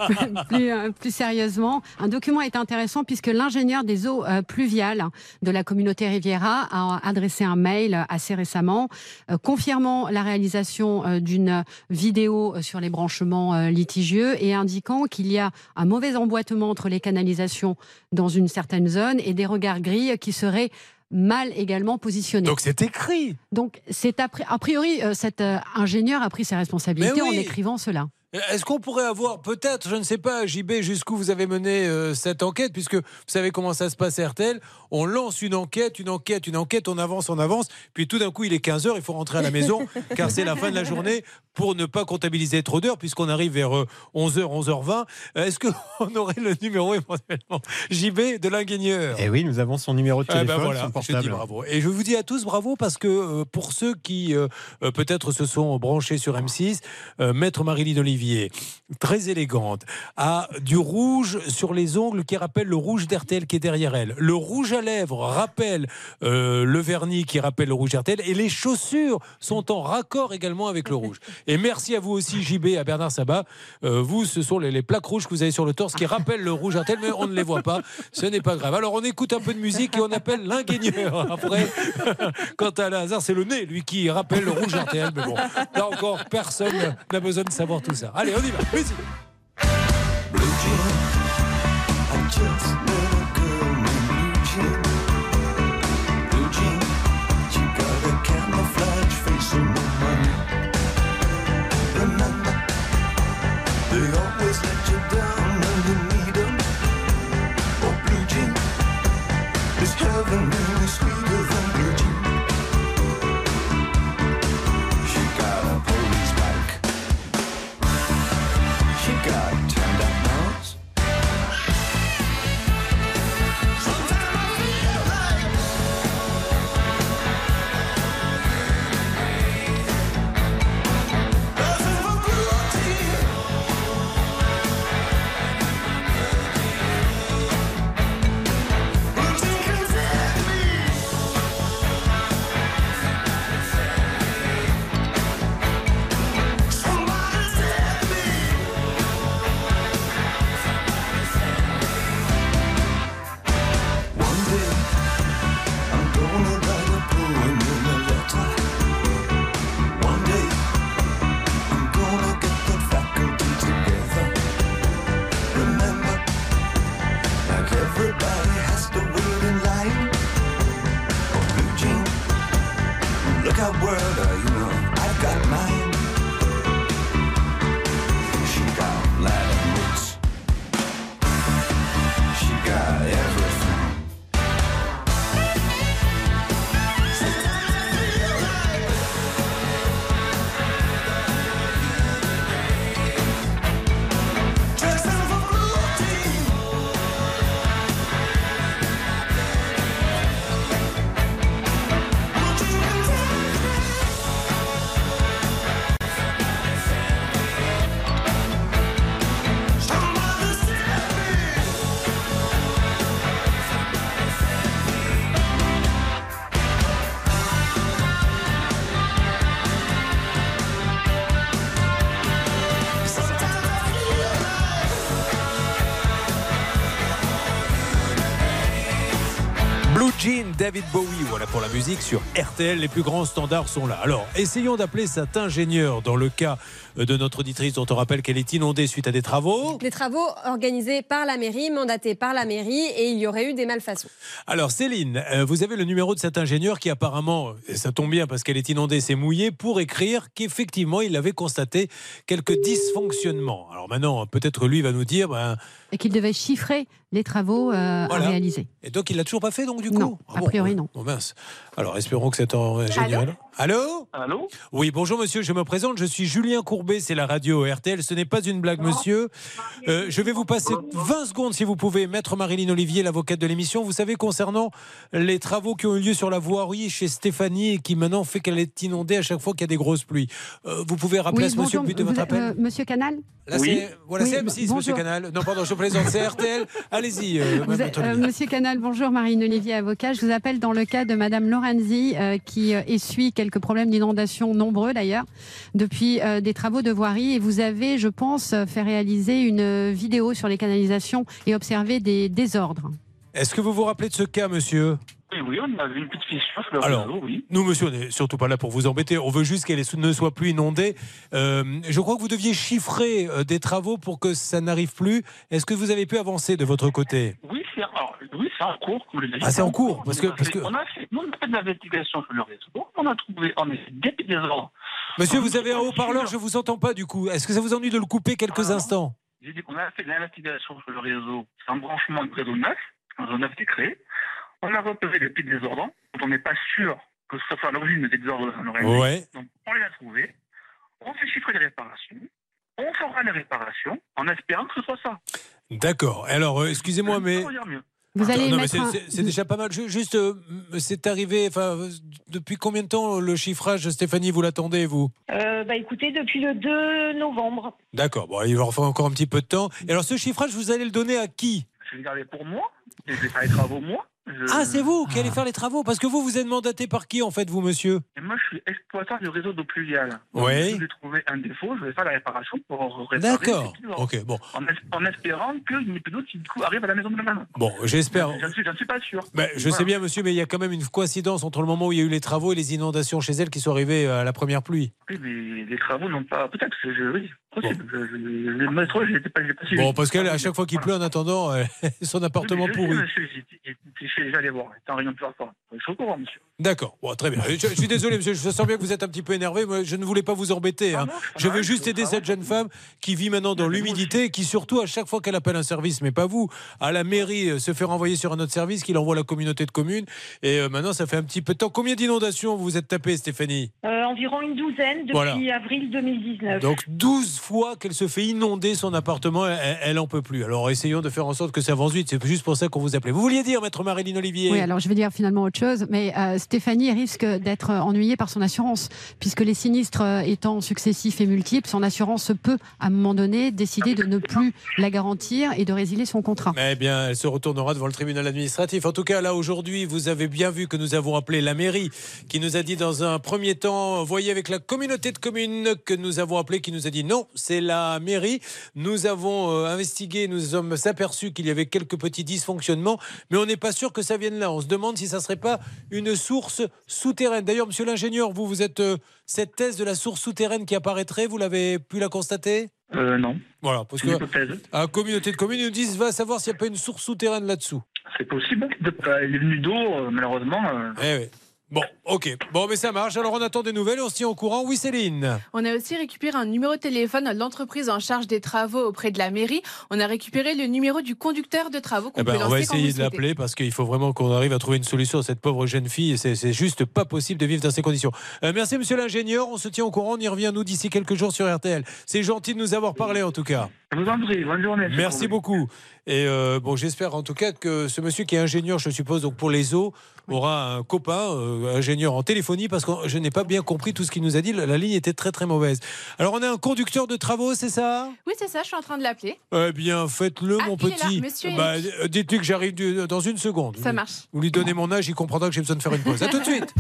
S3: plus sérieusement, un document est intéressant puisque l'ingénieur des eaux pluviales de la communauté Riviera a adressé un mail assez récemment confirmant la réalisation d'une vidéo sur les branchements litigieux et indiquant qu'il y a un mauvais emboîtement entre les canalisations dans une certaine zone et des regards gris qui seraient mal également positionné.
S2: Donc c'est écrit.
S3: Donc c'est a priori cet ingénieur a pris ses responsabilités en écrivant cela.
S2: Est-ce qu'on pourrait avoir peut-être, je ne sais pas, JB, jusqu'où vous avez mené cette enquête, puisque vous savez comment ça se passe à RTL, on lance une enquête, on avance, puis tout d'un coup il est 15h, il faut rentrer à la maison, car c'est la fin de la journée, pour ne pas comptabiliser trop d'heures, puisqu'on arrive vers 11h, 11h20. Est-ce qu'on aurait le numéro éventuellement, JB, de l'ingénieur?
S4: Eh oui, nous avons son numéro de téléphone,
S2: voilà,
S4: son portable.
S2: Je dis bravo. Et je vous dis à tous bravo, parce que pour ceux qui peut-être se sont branchés sur M6, Maître Marilyn Olivier, très élégante, a du rouge sur les ongles qui rappelle le rouge d'RTL qui est derrière elle. Le rouge à lèvres rappelle le vernis qui rappelle le rouge d'RTL, et les chaussures sont en raccord également avec le rouge. Et merci à vous aussi, JB, à Bernard Sabat. Vous, ce sont les plaques rouges que vous avez sur le torse qui rappellent le rouge RTL, mais on ne les voit pas. Ce n'est pas grave. Alors on écoute un peu de musique et on appelle l'ingénieur. Après, quant à Lazare, c'est le nez, lui, qui rappelle le rouge RTL. Mais bon, là encore, personne n'a besoin de savoir tout ça. Allez, on y va, musique. Blue jean, I just met a girl named Blue Jean. Blue Jean, she got a camouflage face and no money. Remember, they always let you down when you need them. Oh, Blue Jean, is heaven really sweeter than Blue Jean? She got a police bike. She got turned up nose. Sometimes I feel like nothing but cruelty. Nothing can save me. Somebody save me. One day, I'm gonna write a poem in a letter. One day, I'm gonna get the faculty together. Remember, like everybody has to wait in line. Oh, Blue Jean, look out, world, you know, I've got mine. She got Latin roots. She got everything. David Bowie, voilà pour la musique sur RTL, les plus grands standards sont là. Alors, essayons d'appeler cet ingénieur dans le cas de notre auditrice dont on rappelle qu'elle est inondée suite à des travaux.
S8: Des travaux organisés par la mairie, mandatés par la mairie, et il y aurait eu des malfaçons.
S2: Alors Céline, vous avez le numéro de cet ingénieur qui apparemment, et ça tombe bien parce qu'elle est inondée, s'est mouillée pour écrire qu'effectivement il avait constaté quelques dysfonctionnements. Alors maintenant, peut-être lui va nous dire...
S3: Et qu'il devait chiffrer les travaux à réaliser.
S2: Et donc il l'a toujours pas fait donc du coup?
S3: Non, a priori non.
S2: Bon, mince. Alors espérons que cet ingénieur... Allô?
S13: Allô?
S2: Oui, bonjour monsieur, je me présente, je suis Julien Courbet, c'est la radio RTL, ce n'est pas une blague monsieur. Je vais vous passer 20 secondes si vous pouvez, maître Marilyn Olivier, l'avocate de l'émission. Vous savez, concernant les travaux qui ont eu lieu sur la voirie chez Stéphanie et qui maintenant fait qu'elle est inondée à chaque fois qu'il y a des grosses pluies. Vous pouvez rappeler à ce monsieur le but de votre appel?
S3: Monsieur Canal?
S2: Là, c'est M6, monsieur Canal. Non, pardon, je plaisante, c'est RTL. Allez-y,
S3: Monsieur Canal, bonjour, Marine Olivier, avocat. Je vous appelle dans le cas de Madame Lorenzi qui essuie quelques problèmes d'inondation, nombreux d'ailleurs, depuis des travaux de voirie. Et vous avez, je pense, fait réaliser une vidéo sur les canalisations et observé des désordres.
S2: Est-ce que vous vous rappelez de ce cas, monsieur?
S13: Oui, on a vu une petite fissure sur le réseau, oui.
S2: Nous, monsieur, on n'est surtout pas là pour vous embêter. On veut juste qu'elle ne soit plus inondée. Je crois que vous deviez chiffrer des travaux pour que ça n'arrive plus. Est-ce que vous avez pu avancer de votre côté?
S13: Oui, c'est en cours. Comme je l'ai dit.
S2: Ah, c'est en cours parce que...
S13: On a fait de l'investigation sur le réseau. On a trouvé des désordres.
S2: Monsieur, vous avez un haut-parleur, je ne vous entends pas du coup. Est-ce que ça vous ennuie de le couper quelques instants?
S13: J'ai dit qu'on a fait de l'investigation sur le réseau. C'est un branchement de réseau neuf. Un réseau neuf qui est créé. On a repéré des petits désordres, dont on n'est pas sûr que ce soit l'origine des désordres dans l'oreille.
S2: Ouais.
S13: Donc, on les a trouvés, on fait chiffrer les réparations, on fera les réparations en espérant que ce soit ça.
S2: D'accord. Alors, excusez-moi, mais...
S3: Vous allez
S2: c'est déjà pas mal. Juste, c'est arrivé, depuis combien de temps le chiffrage, Stéphanie, vous l'attendez, vous?
S6: Écoutez, depuis le 2 novembre.
S2: D'accord, bon, il va en falloir encore un petit peu de temps. Et alors, ce chiffrage, vous allez le donner à qui?
S13: Je vais le garder pour moi, et je vais faire les travaux moi.
S2: Ah, c'est vous qui allez faire les travaux? Parce que vous êtes mandaté par qui, en fait, vous, monsieur?
S13: Et moi, je suis exploitant du réseau d'eau pluviale.
S2: Oui.
S13: Je vais trouver un défaut, je vais faire la réparation pour réparer.
S2: D'accord. Ok, bon.
S13: En espérant qu'il n'y ait plus d'eau qui, du coup, arrive à la maison de la maman.
S2: Bon, j'espère.
S13: J'en suis pas sûr.
S2: Je sais bien, monsieur, mais il y a quand même une coïncidence entre le moment où il y a eu les travaux et les inondations chez elle qui sont arrivées à la première pluie.
S13: Oui, mais les travaux n'ont pas... Peut-être que oui. Possible. Le métro, je n'étais pas suivi.
S2: Bon, parce qu'à chaque fois qu'il pleut, en attendant, son appartement pourri.
S13: Je suis déjà allé voir. T'es en réunion plusieurs fois. Je suis au courant, monsieur.
S2: D'accord. Bon, très bien. Je suis désolé, monsieur. Je sens bien que vous êtes un petit peu énervé. Moi, je ne voulais pas vous embêter. Hein. Je veux juste aider cette jeune femme qui vit maintenant dans l'humidité et qui, surtout, à chaque fois qu'elle appelle un service, mais pas vous, à la mairie, se fait renvoyer sur un autre service qu'il envoie à la communauté de communes. Et maintenant, ça fait un petit peu de temps. Combien d'inondations vous vous êtes tapé, Stéphanie?
S6: Environ une douzaine depuis avril 2019.
S2: Donc 12 fois qu'elle se fait inonder son appartement, elle n'en peut plus. Alors essayons de faire en sorte que ça avance vite. C'est juste pour ça qu'on vous appelait. Vous vouliez dire, maître Marilyn Olivier?
S3: Oui, alors je vais dire finalement autre chose. Mais Stéphanie risque d'être ennuyée par son assurance, puisque les sinistres étant successifs et multiples, son assurance peut, à un moment donné, décider de ne plus la garantir et de résilier son contrat.
S2: Eh bien, elle se retournera devant le tribunal administratif. En tout cas, là, aujourd'hui, vous avez bien vu que nous avons appelé la mairie, qui nous a dit dans un premier temps, voyez avec la communauté de communes que nous avons appelé, qui nous a dit non, c'est la mairie. Nous avons investigué, nous sommes aperçus qu'il y avait quelques petits dysfonctionnements, mais on n'est pas sûr que ça vienne là. On se demande si ça ne serait pas une source souterraine. D'ailleurs, monsieur l'ingénieur, vous êtes cette thèse de la source souterraine qui apparaîtrait, vous l'avez pu la constater?
S13: Non.
S2: Voilà, parce que la communauté de communes nous disent, va savoir s'il n'y a pas une source souterraine là-dessous.
S13: C'est possible. Il est venu d'eau, malheureusement.
S2: Oui. Bon, ok. Bon, mais ça marche. Alors, on attend des nouvelles. On se tient au courant. Oui, Céline.
S7: On a aussi récupéré un numéro de téléphone de l'entreprise en charge des travaux auprès de la mairie. On a récupéré le numéro du conducteur de travaux qu'on peut lancer.
S2: On va essayer de l'appeler parce qu'il faut vraiment qu'on arrive à trouver une solution à cette pauvre jeune fille. C'est juste pas possible de vivre dans ces conditions. Merci, monsieur l'ingénieur. On se tient au courant. On y revient, nous, d'ici quelques jours sur RTL. C'est gentil de nous avoir parlé, en tout cas.
S13: Je vous en prie. Bonne journée.
S2: Merci beaucoup. Et j'espère en tout cas que ce monsieur qui est ingénieur, je suppose, donc pour les eaux, aura un copain ingénieur en téléphonie, parce que je n'ai pas bien compris tout ce qu'il nous a dit. La ligne était très très mauvaise. Alors on a un conducteur de travaux, c'est ça?
S7: Oui, c'est ça, je suis en train de l'appeler.
S2: Eh bien, faites-le, mon petit. Dites-lui que j'arrive dans une seconde.
S7: Ça marche.
S2: Vous lui donnez mon âge, il comprendra que j'ai besoin de faire une pause. À tout de suite.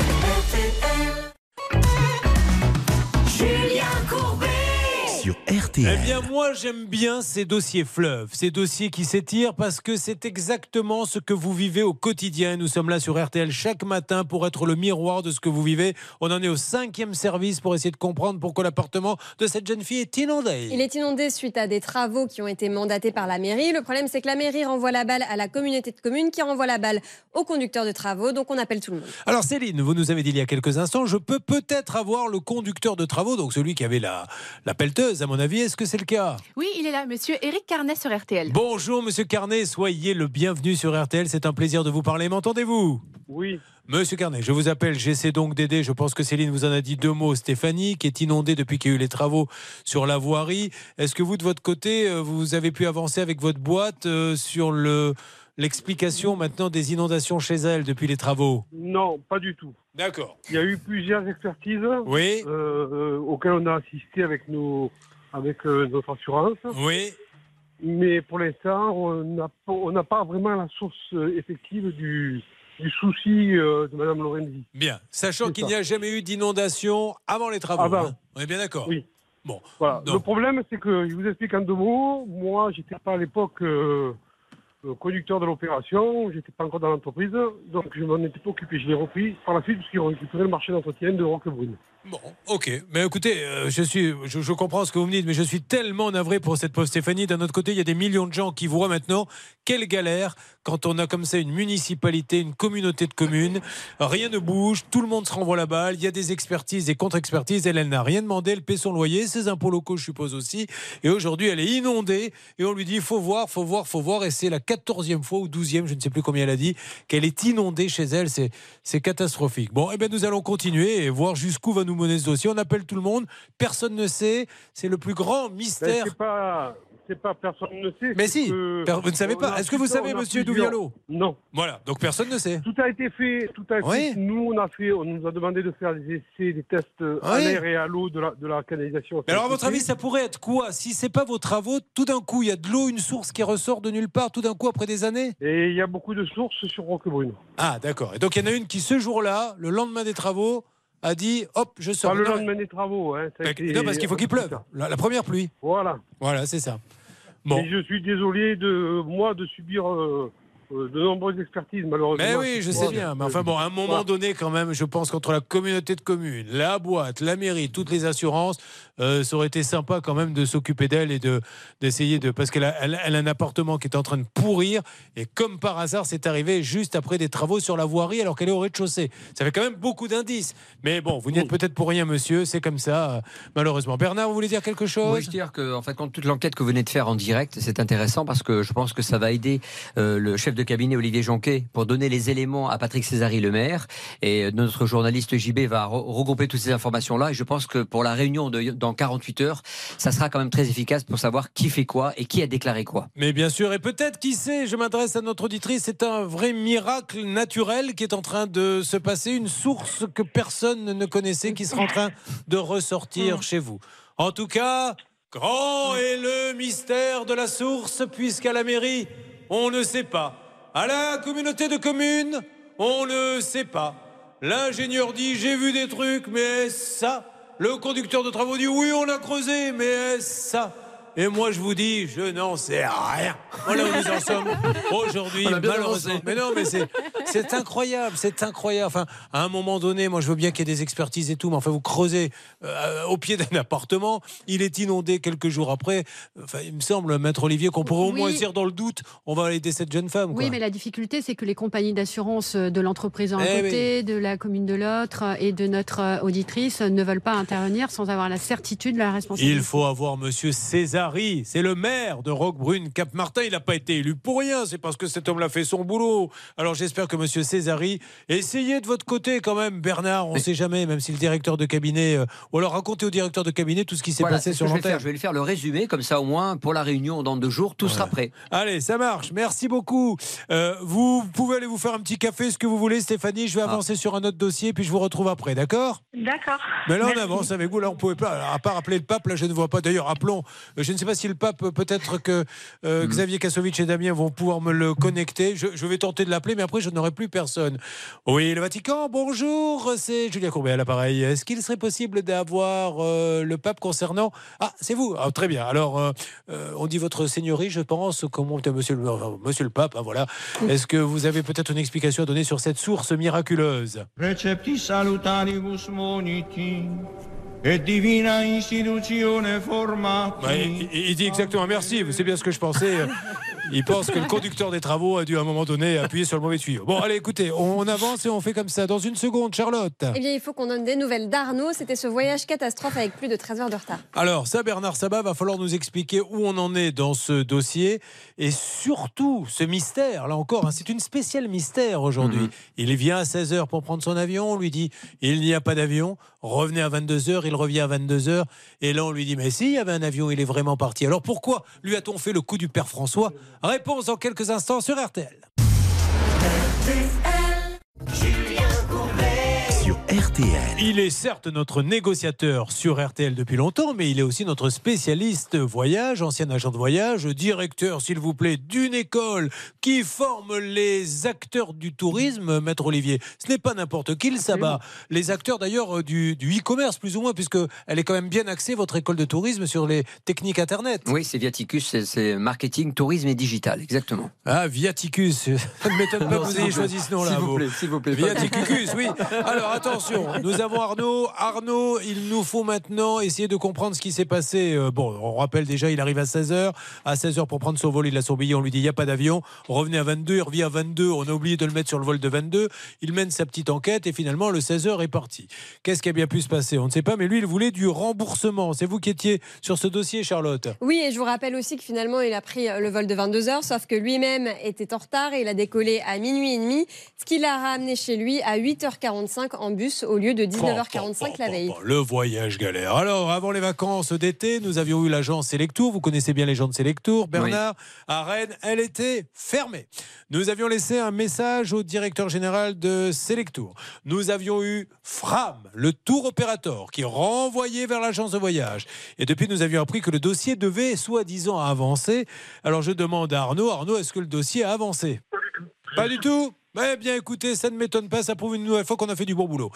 S5: Julien Courbet
S14: sur RTL.
S2: Eh bien, moi, j'aime bien ces dossiers fleuves, ces dossiers qui s'étirent parce que c'est exactement ce que vous vivez au quotidien. Nous sommes là sur RTL chaque matin pour être le miroir de ce que vous vivez. On en est au 5e service pour essayer de comprendre pourquoi l'appartement de cette jeune fille est inondé.
S8: Il est inondé suite à des travaux qui ont été mandatés par la mairie. Le problème, c'est que la mairie renvoie la balle à la communauté de communes qui renvoie la balle au conducteur de travaux. Donc, on appelle tout le monde.
S2: Alors, Céline, vous nous avez dit il y a quelques instants, je peux peut-être avoir le conducteur de travaux, donc celui qui avait la pelleteuse, à mon avis. Est-ce que c'est le cas ?
S7: Oui, il est là, monsieur Éric Carnet sur RTL.
S2: Bonjour, monsieur Carnet, soyez le bienvenu sur RTL. C'est un plaisir de vous parler. M'entendez-vous ?
S14: Oui.
S2: Monsieur Carnet, je vous appelle, j'essaie donc d'aider. Je pense que Céline vous en a dit 2 mots. Stéphanie, qui est inondée depuis qu'il y a eu les travaux sur la voirie. Est-ce que vous, de votre côté, vous avez pu avancer avec votre boîte sur l'explication maintenant des inondations chez elle depuis les travaux ?
S14: Non, pas du tout.
S2: D'accord.
S14: Il y a eu plusieurs expertises auxquelles on a assisté avec notre assurance.
S2: Oui.
S14: Mais pour l'instant, on n'a pas vraiment la source effective du souci de Mme Lorenzi.
S2: Bien, sachant qu'il n'y a jamais eu d'inondation avant les travaux.
S14: Avant.
S2: Hein. On est bien d'accord ?
S14: Oui.
S2: Bon.
S14: Voilà.
S2: Donc.
S14: Le problème, c'est que, je vous explique en 2 mots, moi, j'étais pas à l'époque conducteur de l'opération, j'étais pas encore dans l'entreprise, donc je m'en étais pas occupé. Je l'ai repris par la suite parce qu'ils ont récupéré le marché d'entretien de Roquebrune.
S2: Bon, ok. Mais écoutez, je comprends ce que vous me dites, mais je suis tellement navré pour cette pauvre Stéphanie. D'un autre côté, il y a des millions de gens qui voient maintenant quelle galère quand on a comme ça une municipalité, une communauté de communes. Rien ne bouge, tout le monde se renvoie la balle. Il y a des expertises, des contre-expertises. Elle n'a rien demandé, elle paie son loyer, ses impôts locaux, je suppose aussi. Et aujourd'hui, elle est inondée et on lui dit faut voir. Et c'est la 14e fois ou 12e, je ne sais plus combien elle a dit, qu'elle est inondée chez elle. C'est catastrophique. Bon, eh bien, nous allons continuer et voir jusqu'où va nous mener ce dossier. On appelle tout le monde, personne ne sait, c'est le plus grand mystère.
S14: C'est pas personne ne sait.
S2: Mais si, vous ne savez pas. Est-ce que vous savez, monsieur Douvialo ?
S14: Non.
S2: Voilà, donc personne ne sait.
S14: Tout a été fait. Nous, on nous a demandé de faire des essais, des tests à l'air et à l'eau de la canalisation.
S2: Mais alors, à votre avis, ça pourrait être quoi ? Si c'est pas vos travaux, tout d'un coup, il y a de l'eau, une source qui ressort de nulle part, tout d'un coup, après des années ?
S14: Et il y a beaucoup de sources sur Roquebrune.
S2: Ah, d'accord. Et donc, il y en a une qui, ce jour-là, le lendemain des travaux, a dit hop, je sors.
S14: Pas le lendemain des travaux. Hein,
S2: non, parce qu'il faut qu'il pleuve. La première pluie. Voilà, c'est ça. Bon.
S14: Et je suis désolé de subir de nombreuses expertises, malheureusement.
S2: Mais oui, je sais bien. Mais enfin bon, à un moment donné, quand même, je pense qu'entre la communauté de communes, la boîte, la mairie, toutes les assurances, ça aurait été sympa quand même de s'occuper d'elle et d'essayer de... Parce qu'elle a un appartement qui est en train de pourrir et comme par hasard, c'est arrivé juste après des travaux sur la voirie alors qu'elle est au rez-de-chaussée. Ça fait quand même beaucoup d'indices. Mais bon, vous n'y êtes peut-être pour rien, monsieur. C'est comme ça, malheureusement. Bernard, vous voulez dire quelque chose ?
S9: Oui, je veux dire que, en fait, quand toute l'enquête que vous venez de faire en direct, c'est intéressant parce que je pense que ça va aider le chef de cabinet Olivier Jonquet pour donner les éléments à Patrick Césari, le maire. Et notre journaliste JB va regrouper toutes ces informations-là. Et je pense que pour la réunion dans 48 heures, ça sera quand même très efficace pour savoir qui fait quoi et qui a déclaré quoi.
S2: Mais bien sûr, et peut-être, qui sait, je m'adresse à notre auditrice, c'est un vrai miracle naturel qui est en train de se passer, une source que personne ne connaissait qui sera en train de ressortir chez vous. En tout cas, grand est le mystère de la source, puisqu'à la mairie, on ne sait pas. À la communauté de communes, on ne sait pas. L'ingénieur dit j'ai vu des trucs, mais ça. Le conducteur de travaux dit oui, on a creusé, mais ça. Et moi, je vous dis, je n'en sais rien. Voilà où nous en sommes aujourd'hui, malheureusement. Mais non, mais c'est incroyable, c'est incroyable. Enfin, à un moment donné, moi, je veux bien qu'il y ait des expertises et tout, mais enfin, vous creusez au pied d'un appartement, il est inondé quelques jours après. Enfin, il me semble, maître Olivier, qu'on pourrait au moins dire dans le doute, on va aider cette jeune femme.
S3: Oui, mais la difficulté, c'est que les compagnies d'assurance de l'entreprise d'un côté, de la commune de l'autre et de notre auditrice ne veulent pas intervenir sans avoir la certitude de la responsabilité.
S2: Il faut avoir monsieur Césari, c'est le maire de Roquebrune Cap-Martin. Il n'a pas été élu pour rien, c'est parce que cet homme-là fait son boulot. Alors j'espère que monsieur Césari, essayez de votre côté quand même, Bernard, on ne sait jamais, même si le directeur de cabinet, ou alors racontez au directeur de cabinet tout ce qui s'est passé sur l'antenne.
S9: Je vais lui faire le résumé, comme ça au moins pour la réunion dans 2 jours, tout sera prêt.
S2: Allez, ça marche, merci beaucoup. Vous pouvez aller vous faire un petit café, ce que vous voulez, Stéphanie. Je vais avancer sur un autre dossier, puis je vous retrouve après, d'accord ?
S6: D'accord.
S2: Mais là, on avance avec vous. Là, on ne pouvait pas, à part appeler le pape, là, je ne vois pas. D'ailleurs, appelons, je ne sais pas si le pape, peut-être que Xavier Kasovic et Damien vont pouvoir me le connecter. Je vais tenter de l'appeler, mais après, je n'aurai plus personne. Oui, le Vatican, bonjour, c'est Julien Courbet à l'appareil. Est-ce qu'il serait possible d'avoir le pape concernant... Ah, c'est vous. Ah, très bien. Alors, on dit votre seigneurie, je pense. Comment, monsieur le pape, hein, voilà. Est-ce que vous avez peut-être une explication à donner sur cette source miraculeuse?
S15: Recepti salutaribus moniti et divina institutione formati.
S2: Ouais, il dit exactement merci, c'est bien ce que je pensais. Il pense que le conducteur des travaux a dû à un moment donné appuyer sur le mauvais tuyau. Bon, allez, écoutez, on avance et on fait comme ça. Dans une seconde, Charlotte.
S8: Eh bien, il faut qu'on donne des nouvelles d'Arnaud. C'était ce voyage catastrophe avec plus de 13 heures de retard.
S2: Alors, ça, Bernard Sabat, va falloir nous expliquer où on en est dans ce dossier et surtout ce mystère. Là encore, hein, c'est une spéciale mystère aujourd'hui. Il vient à 16h pour prendre son avion. On lui dit il n'y a pas d'avion. Revenez à 22h. Il revient à 22h. Et là, on lui dit mais si, il y avait un avion, il est vraiment parti. Alors pourquoi lui a-t-on fait le coup du père François? Réponse dans quelques instants sur RTL.
S5: Sur RTL.
S2: Il est certes notre négociateur sur RTL depuis longtemps, mais il est aussi notre spécialiste voyage, ancien agent de voyage, directeur, s'il vous plaît, d'une école qui forme les acteurs du tourisme, Maître Olivier. Ce n'est pas n'importe qui, le Sabat. Les acteurs d'ailleurs du e-commerce, plus ou moins, puisque elle est quand même bien axée, votre école de tourisme, sur les techniques Internet.
S9: Oui, c'est Viaticus, c'est marketing, tourisme et digital, exactement.
S2: Ah, Viaticus, ça ne m'étonne pas que vous ayez choisi ce nom-là.
S9: S'il vous plaît.
S2: Viaticus, oui. Alors attention, nous avons Arnaud. Arnaud, il nous faut maintenant essayer de comprendre ce qui s'est passé. Bon, on rappelle déjà, il arrive à 16h. À 16h pour prendre son vol, il a son billet, on lui dit il n'y a pas d'avion. Revenez à 22, il revient à 22, on a oublié de le mettre sur le vol de 22. Il mène sa petite enquête et finalement le 16h est parti. Qu'est-ce qui a bien pu se passer? On ne sait pas, mais lui, il voulait du remboursement. C'est vous qui étiez sur ce dossier, Charlotte?
S8: Oui, et je vous rappelle aussi que finalement, il a pris le vol de 22h, sauf que lui-même était en retard et il a décollé à minuit et demi, ce qui l'a ramené chez lui à 8h45 en bus au lieu de 19h45 la veille.
S2: Le voyage galère. Alors, avant les vacances d'été, nous avions eu l'agence Selectour. Vous connaissez bien les gens de Selectour. Bernard, à Rennes, elle était fermée. Nous avions laissé un message au directeur général de Selectour. Nous avions eu Fram, le tour opérateur, qui renvoyait vers l'agence de voyage. Et depuis, nous avions appris que le dossier devait, soi-disant, avancer. Alors, je demande à Arnaud, est-ce que le dossier a avancé? Pas du tout. Eh bien, écoutez, ça ne m'étonne pas, ça prouve une nouvelle fois qu'on a fait du bon boulot.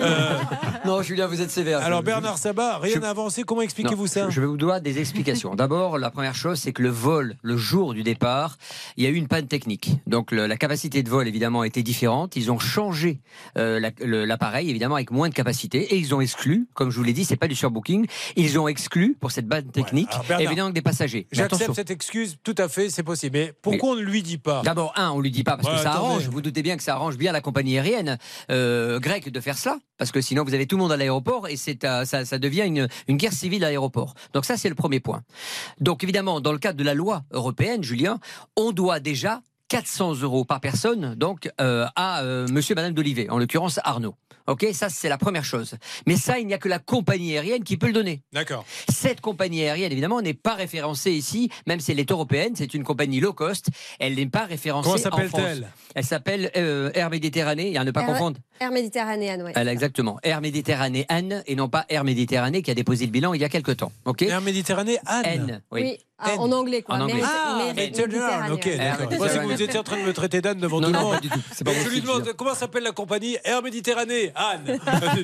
S9: Non, Julien, vous êtes sévère.
S2: Alors, Bernard Sabat, rien n'a avancé, comment expliquez-vous ça?
S9: Je vous dois des explications. D'abord, la première chose, c'est que le vol, le jour du départ, il y a eu une panne technique. Donc, la capacité de vol, évidemment, était différente. Ils ont changé l'appareil, évidemment, avec moins de capacité. Et ils ont exclu, comme je vous l'ai dit, c'est pas du surbooking, ils ont exclu, pour cette panne technique, Bernard, évidemment, des passagers.
S2: J'accepte cette excuse, tout à fait, c'est possible. Mais pourquoi on ne lui dit pas?
S9: D'abord, on ne lui dit pas parce que ça arrange. Vous doutez bien que ça arrange bien la compagnie aérienne grecque de faire cela, parce que sinon vous avez tout le monde à l'aéroport et ça devient une guerre civile à l'aéroport. Donc ça, c'est le premier point. Donc évidemment, dans le cadre de la loi européenne, Julien, on doit déjà 400 € par personne donc à monsieur et madame d'Olivet, en l'occurrence Arnaud. Ok, ça c'est la première chose. Mais ça, il n'y a que la compagnie aérienne qui peut le donner.
S2: D'accord.
S9: Cette compagnie aérienne, évidemment, n'est pas référencée ici, même si elle est européenne, c'est une compagnie low cost, elle n'est pas référencée en France.
S2: Comment s'appelle-t-elle?
S9: Elle s'appelle Air Méditerranée, à ne pas confondre.
S8: Air Méditerranéenne, oui.
S9: Exactement. Air Méditerranéenne et non pas Air Méditerranée qui a déposé le bilan il y a quelque temps. Okay.
S2: Air Méditerranéenne.
S8: Oui. En anglais, quoi.
S9: En anglais.
S2: Méditerranéen. Ok, d'accord. Je pensais que vous étiez en train de me traiter d'Anne devant tout le monde.
S9: Pas du tout.
S2: Je lui demande comment s'appelle la compagnie? Air Méditerranée. Anne.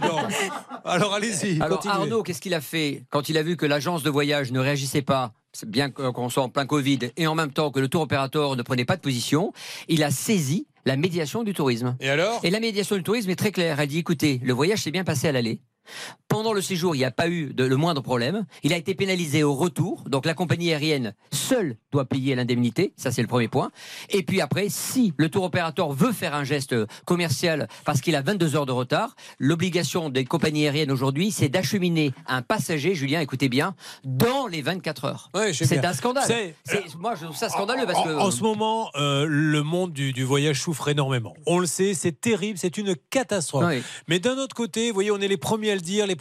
S2: Alors allez-y.
S9: Alors
S2: continuez.
S9: Arnaud, qu'est-ce qu'il a fait quand il a vu que l'agence de voyage ne réagissait pas? C'est bien qu'on soit en plein Covid et en même temps que le tour opérateur ne prenait pas de position, il a saisi la médiation du tourisme.
S2: Et alors?
S9: Et la médiation du tourisme est très claire. Elle dit écoutez, le voyage s'est bien passé à l'aller. Pendant le séjour, il n'y a pas eu le moindre problème. Il a été pénalisé au retour. Donc la compagnie aérienne seule doit payer l'indemnité. Ça, c'est le premier point. Et puis après, si le tour opérateur veut faire un geste commercial parce qu'il a 22 heures de retard, l'obligation des compagnies aériennes aujourd'hui, c'est d'acheminer un passager, Julien, écoutez bien, dans les 24 heures.
S2: Ouais,
S9: c'est un scandale. Moi, je trouve ça scandaleux parce que...
S2: En ce moment, le monde du voyage souffre énormément. On le sait, c'est terrible, c'est une catastrophe.
S9: Oui.
S2: Mais d'un autre côté, vous voyez, on est les premiers à le dire, les premiers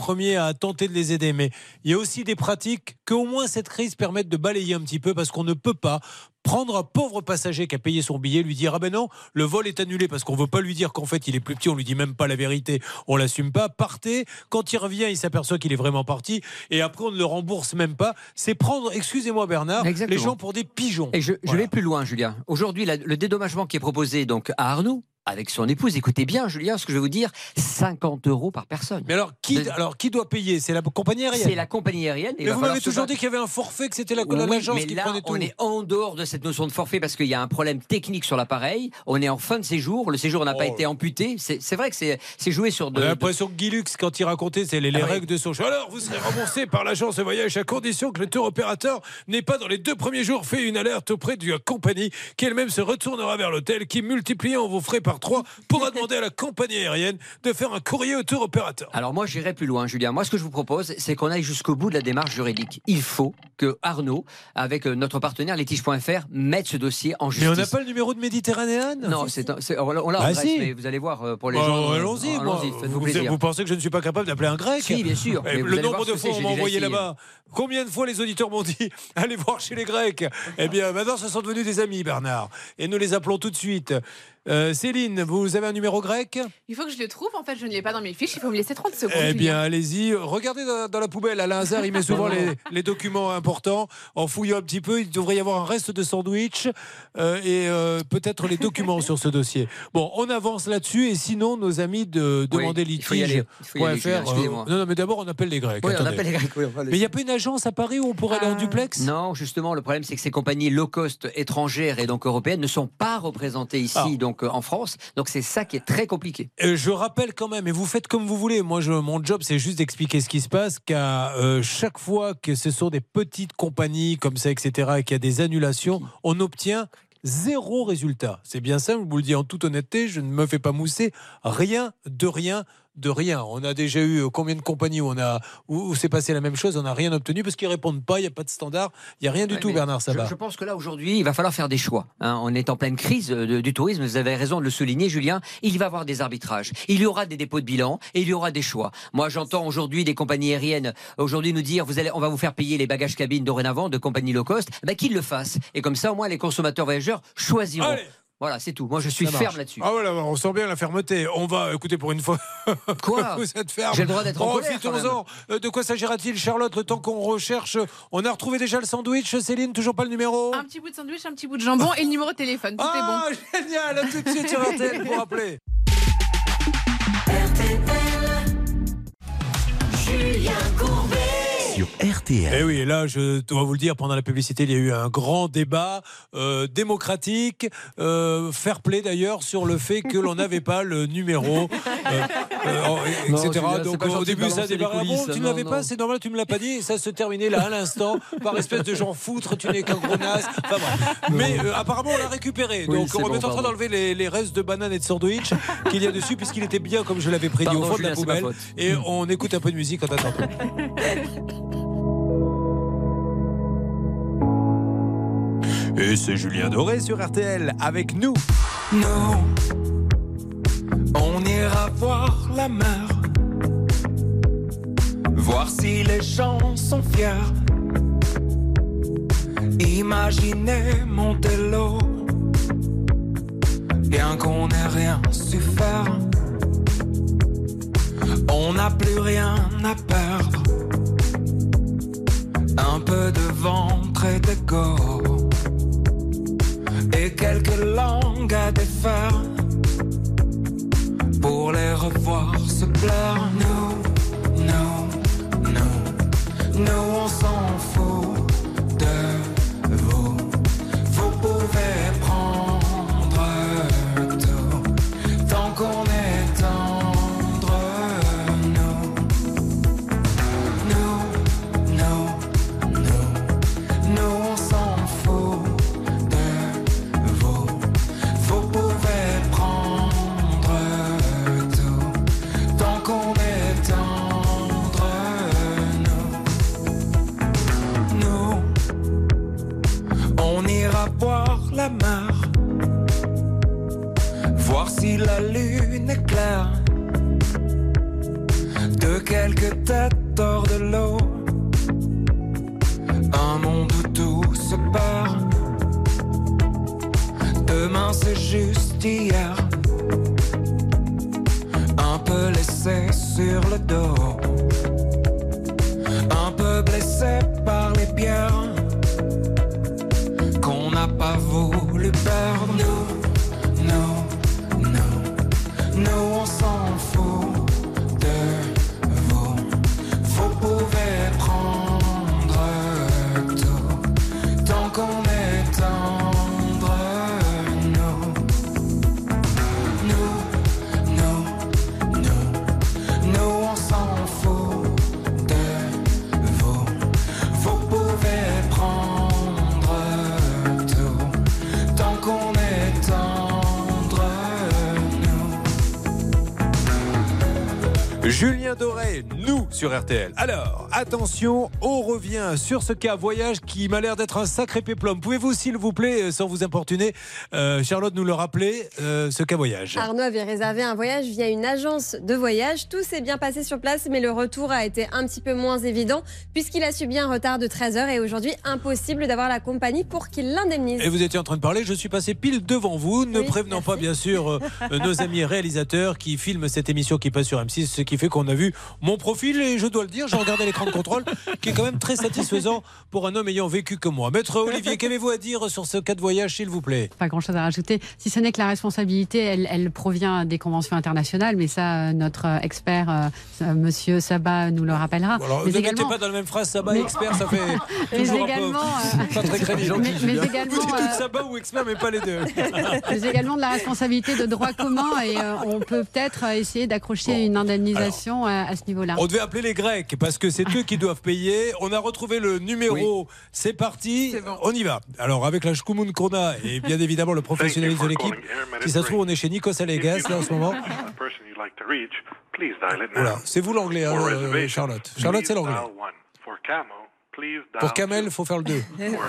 S2: premiers à tenter de les aider. Mais il y a aussi des pratiques qu'au moins cette crise permette de balayer un petit peu, parce qu'on ne peut pas prendre un pauvre passager qui a payé son billet, lui dire ah ben non, le vol est annulé, parce qu'on veut pas lui dire qu'en fait il est plus petit, on lui dit même pas la vérité, on l'assume pas, partez, quand il revient il s'aperçoit qu'il est vraiment parti et après on ne le rembourse même pas. C'est prendre, excusez-moi Bernard,
S9: Exactement.
S2: les gens pour des pigeons.
S9: Et je vais plus loin, Julien. Aujourd'hui, le dédommagement qui est proposé donc à Arnaud, avec son épouse, écoutez bien Julien, ce que je vais vous dire, 50 € par personne.
S2: Mais alors qui doit payer? C'est la compagnie aérienne?
S9: C'est la compagnie aérienne.
S2: Mais vous m'avez toujours dit qu'il y avait un forfait, que c'était l'agence qui prenait tout.
S9: On est en dehors de cette notion de forfait parce qu'il y a un problème technique sur l'appareil. On est en fin de séjour. Le séjour n'a pas été amputé. C'est vrai que c'est joué sur
S2: On a l'impression que Guy Lux, quand il racontait, c'est les règles de son show. Alors, vous serez remboursé par l'agence de voyage à condition que le tour opérateur n'ait pas, dans les 2 premiers jours, fait une alerte auprès de la compagnie qui elle-même se retournera vers l'hôtel, qui, multipliant vos frais par 3, pourra demander à la compagnie aérienne de faire un courrier au tour opérateur.
S9: Alors moi, j'irai plus loin, Julien. Moi, ce que je vous propose, c'est qu'on aille jusqu'au bout de la démarche juridique. Il faut que Arnaud, avec notre partenaire Litige.fr, mette ce dossier en justice.
S2: Mais on n'a pas le numéro de Méditerranéen?
S9: Non, on l'a en Grèce,
S2: si.
S9: mais vous allez voir pour les gens.
S2: Allons-y,
S9: faites-vous plaisir.
S2: Vous pensez que je ne suis pas capable d'appeler un grec?
S9: Si, bien sûr.
S2: Le nombre de fois où on m'a envoyé là-bas. Combien de fois les auditeurs m'ont dit allez voir chez les Grecs? Eh bien, maintenant, ce sont devenus des amis, Bernard. Et nous les appelons tout de suite. Céline, vous avez un numéro grec?
S7: Il faut que je le trouve. En fait, je ne l'ai pas dans mes fiches. Il faut me laisser 30 secondes.
S2: Eh bien, allez-y. Regardez dans la poubelle. Alain Hazard, il met souvent les documents importants. En fouillant un petit peu, il devrait y avoir un reste de sandwich et peut-être les documents sur ce dossier. Bon, on avance là-dessus. Et sinon, nos amis de demander litige. Non, mais d'abord, on appelle les Grecs.
S9: Oui, on appelle les Grecs.
S2: Mais il n'y a pas une agence à Paris où on pourrait aller en duplex?
S9: Non, justement, le problème, c'est que ces compagnies low cost étrangères et donc européennes ne sont pas représentées ici, donc en France. Donc c'est ça qui est très compliqué.
S2: Je rappelle quand même, et vous faites comme vous voulez. Moi, mon job, c'est juste d'expliquer ce qui se passe. Qu'à chaque fois que ce sont des petites compagnies comme ça, etc., et qu'il y a des annulations, on obtient 0 résultat. C'est bien simple, je vous le dis en toute honnêteté, je ne me fais pas mousser. Rien de rien. On a déjà eu combien de compagnies où c'est passé la même chose, on n'a rien obtenu parce qu'ils ne répondent pas, il n'y a pas de standard, il n'y a rien du tout, Bernard Sabat.
S9: Je pense que là, aujourd'hui, il va falloir faire des choix. On est en pleine crise du tourisme, vous avez raison de le souligner, Julien. Il va y avoir des arbitrages, il y aura des dépôts de bilan et il y aura des choix. Moi, j'entends aujourd'hui des compagnies aériennes aujourd'hui nous dire on va vous faire payer les bagages cabines dorénavant de compagnies low cost, qu'ils le fassent. Et comme ça, au moins, les consommateurs voyageurs choisiront.
S2: Allez.
S9: Voilà, c'est tout. Moi, je suis ferme là-dessus.
S2: Ah voilà, on sent bien la fermeté. On va, écoutez, pour une fois.
S9: Quoi?
S2: Vous êtes ferme.
S9: J'ai le droit d'être en colère.
S2: Profitons-en. De quoi s'agira-t-il, Charlotte, le temps qu'on recherche? On a retrouvé déjà le sandwich, Céline, toujours pas le numéro?
S7: Un petit bout de sandwich, un petit bout de jambon et le numéro de téléphone. Tout est bon.
S2: Ah, génial. À tout de suite sur RTL pour rappeler.
S5: Julien Courbet.
S16: Sur RTL.
S2: Et oui, et là, je dois vous le dire, pendant la publicité, il y a eu un grand débat démocratique, fair play d'ailleurs, sur le fait que l'on n'avait pas le numéro, etc.
S9: Julien,
S2: donc au début, ça débarrait. Bon, tu ne l'avais pas, c'est normal, tu ne me l'as pas dit. Et ça se terminait là à l'instant, par espèce de genre foutre, tu n'es qu'un gros naze. Enfin, bref. Mais apparemment, on l'a récupéré. Donc on est en train d'enlever les restes de bananes et de sandwich qu'il y a dessus, puisqu'il était bien, comme je l'avais prédit, au fond de la poubelle. Et on écoute un peu de musique en attendant. Et c'est Julien Doré sur RTL avec nous.
S15: Nous, on ira voir la mer, voir si les gens sont fiers. Imaginez Montello, bien qu'on n'ait rien su faire. On n'a plus rien à perdre, un peu de ventre et d'ego, et quelques langues à défaire pour les revoir se plaire. Nous on s'en fout de vous. Vous pouvez prendre tout tant qu'on est tendre. Nous on s'en fout. Voir la mer, voir si la lune est claire, de quelques têtes hors de l'eau. Un monde où tout se perd. Demain c'est juste hier. Un peu laissé sur le dos. Un peu blessé par les pierres qu'on n'a pas voulu perdre. Nous on s'en fout de vous. Vous pouvez prendre tout tant qu'on est tendre. Nous on s'en fout de vous. Vous pouvez prendre tout tant qu'on est tendre.
S2: Julien Doré, nous sur RTL. Alors, attention, on revient sur ce cas voyage qui m'a l'air d'être un sacré péplum. Pouvez-vous, s'il vous plaît, sans vous importuner, Charlotte, nous le rappeler, ce cas voyage?
S8: Arnaud avait réservé un voyage via une agence de voyage. Tout s'est bien passé sur place, mais le retour a été un petit peu moins évident puisqu'il a subi un retard de 13 heures et aujourd'hui, impossible d'avoir la compagnie pour qu'il l'indemnise.
S2: Et vous étiez en train de parler, je suis passé pile devant vous, ne prévenant pas bien sûr nos amis réalisateurs qui filment cette émission qui passe sur M6, ce qui fait qu'on a vu mon profil et je dois le dire, j'ai regardé l'écran de contrôle qui est quand même très satisfaisant pour un homme ayant vécu comme moi. Maître Olivier, qu'avez-vous à dire sur ce cas de voyage, s'il vous plaît?
S3: Pas grand-chose à rajouter, si ce n'est que la responsabilité, elle provient des conventions internationales, mais ça, notre expert, monsieur Sabat, nous le rappellera.
S2: Alors,
S3: mais
S2: ne
S3: également...
S2: mettez pas dans la même phrase Sabat et expert, ça fait toujours pas très crédible.
S3: Mais également,
S2: vous dites Sabat ou expert, mais pas les deux.
S3: Mais également de la responsabilité de droit commun et on peut peut-être essayer d'accrocher une indemnisation à ce niveau-là.
S2: On devait appeler les Grecs parce que c'est eux qui doivent payer. On a retrouvé le numéro. C'est parti. Bon. On y va. Alors avec la Shkumun Krona et bien évidemment le professionnalisme de l'équipe. Si ça se trouve, on est chez Nikos Aliagas là en ce moment. Voilà, c'est vous l'anglais, hein, Charlotte. Charlotte, c'est l'anglais. Pour Kamel, il faut faire le 2.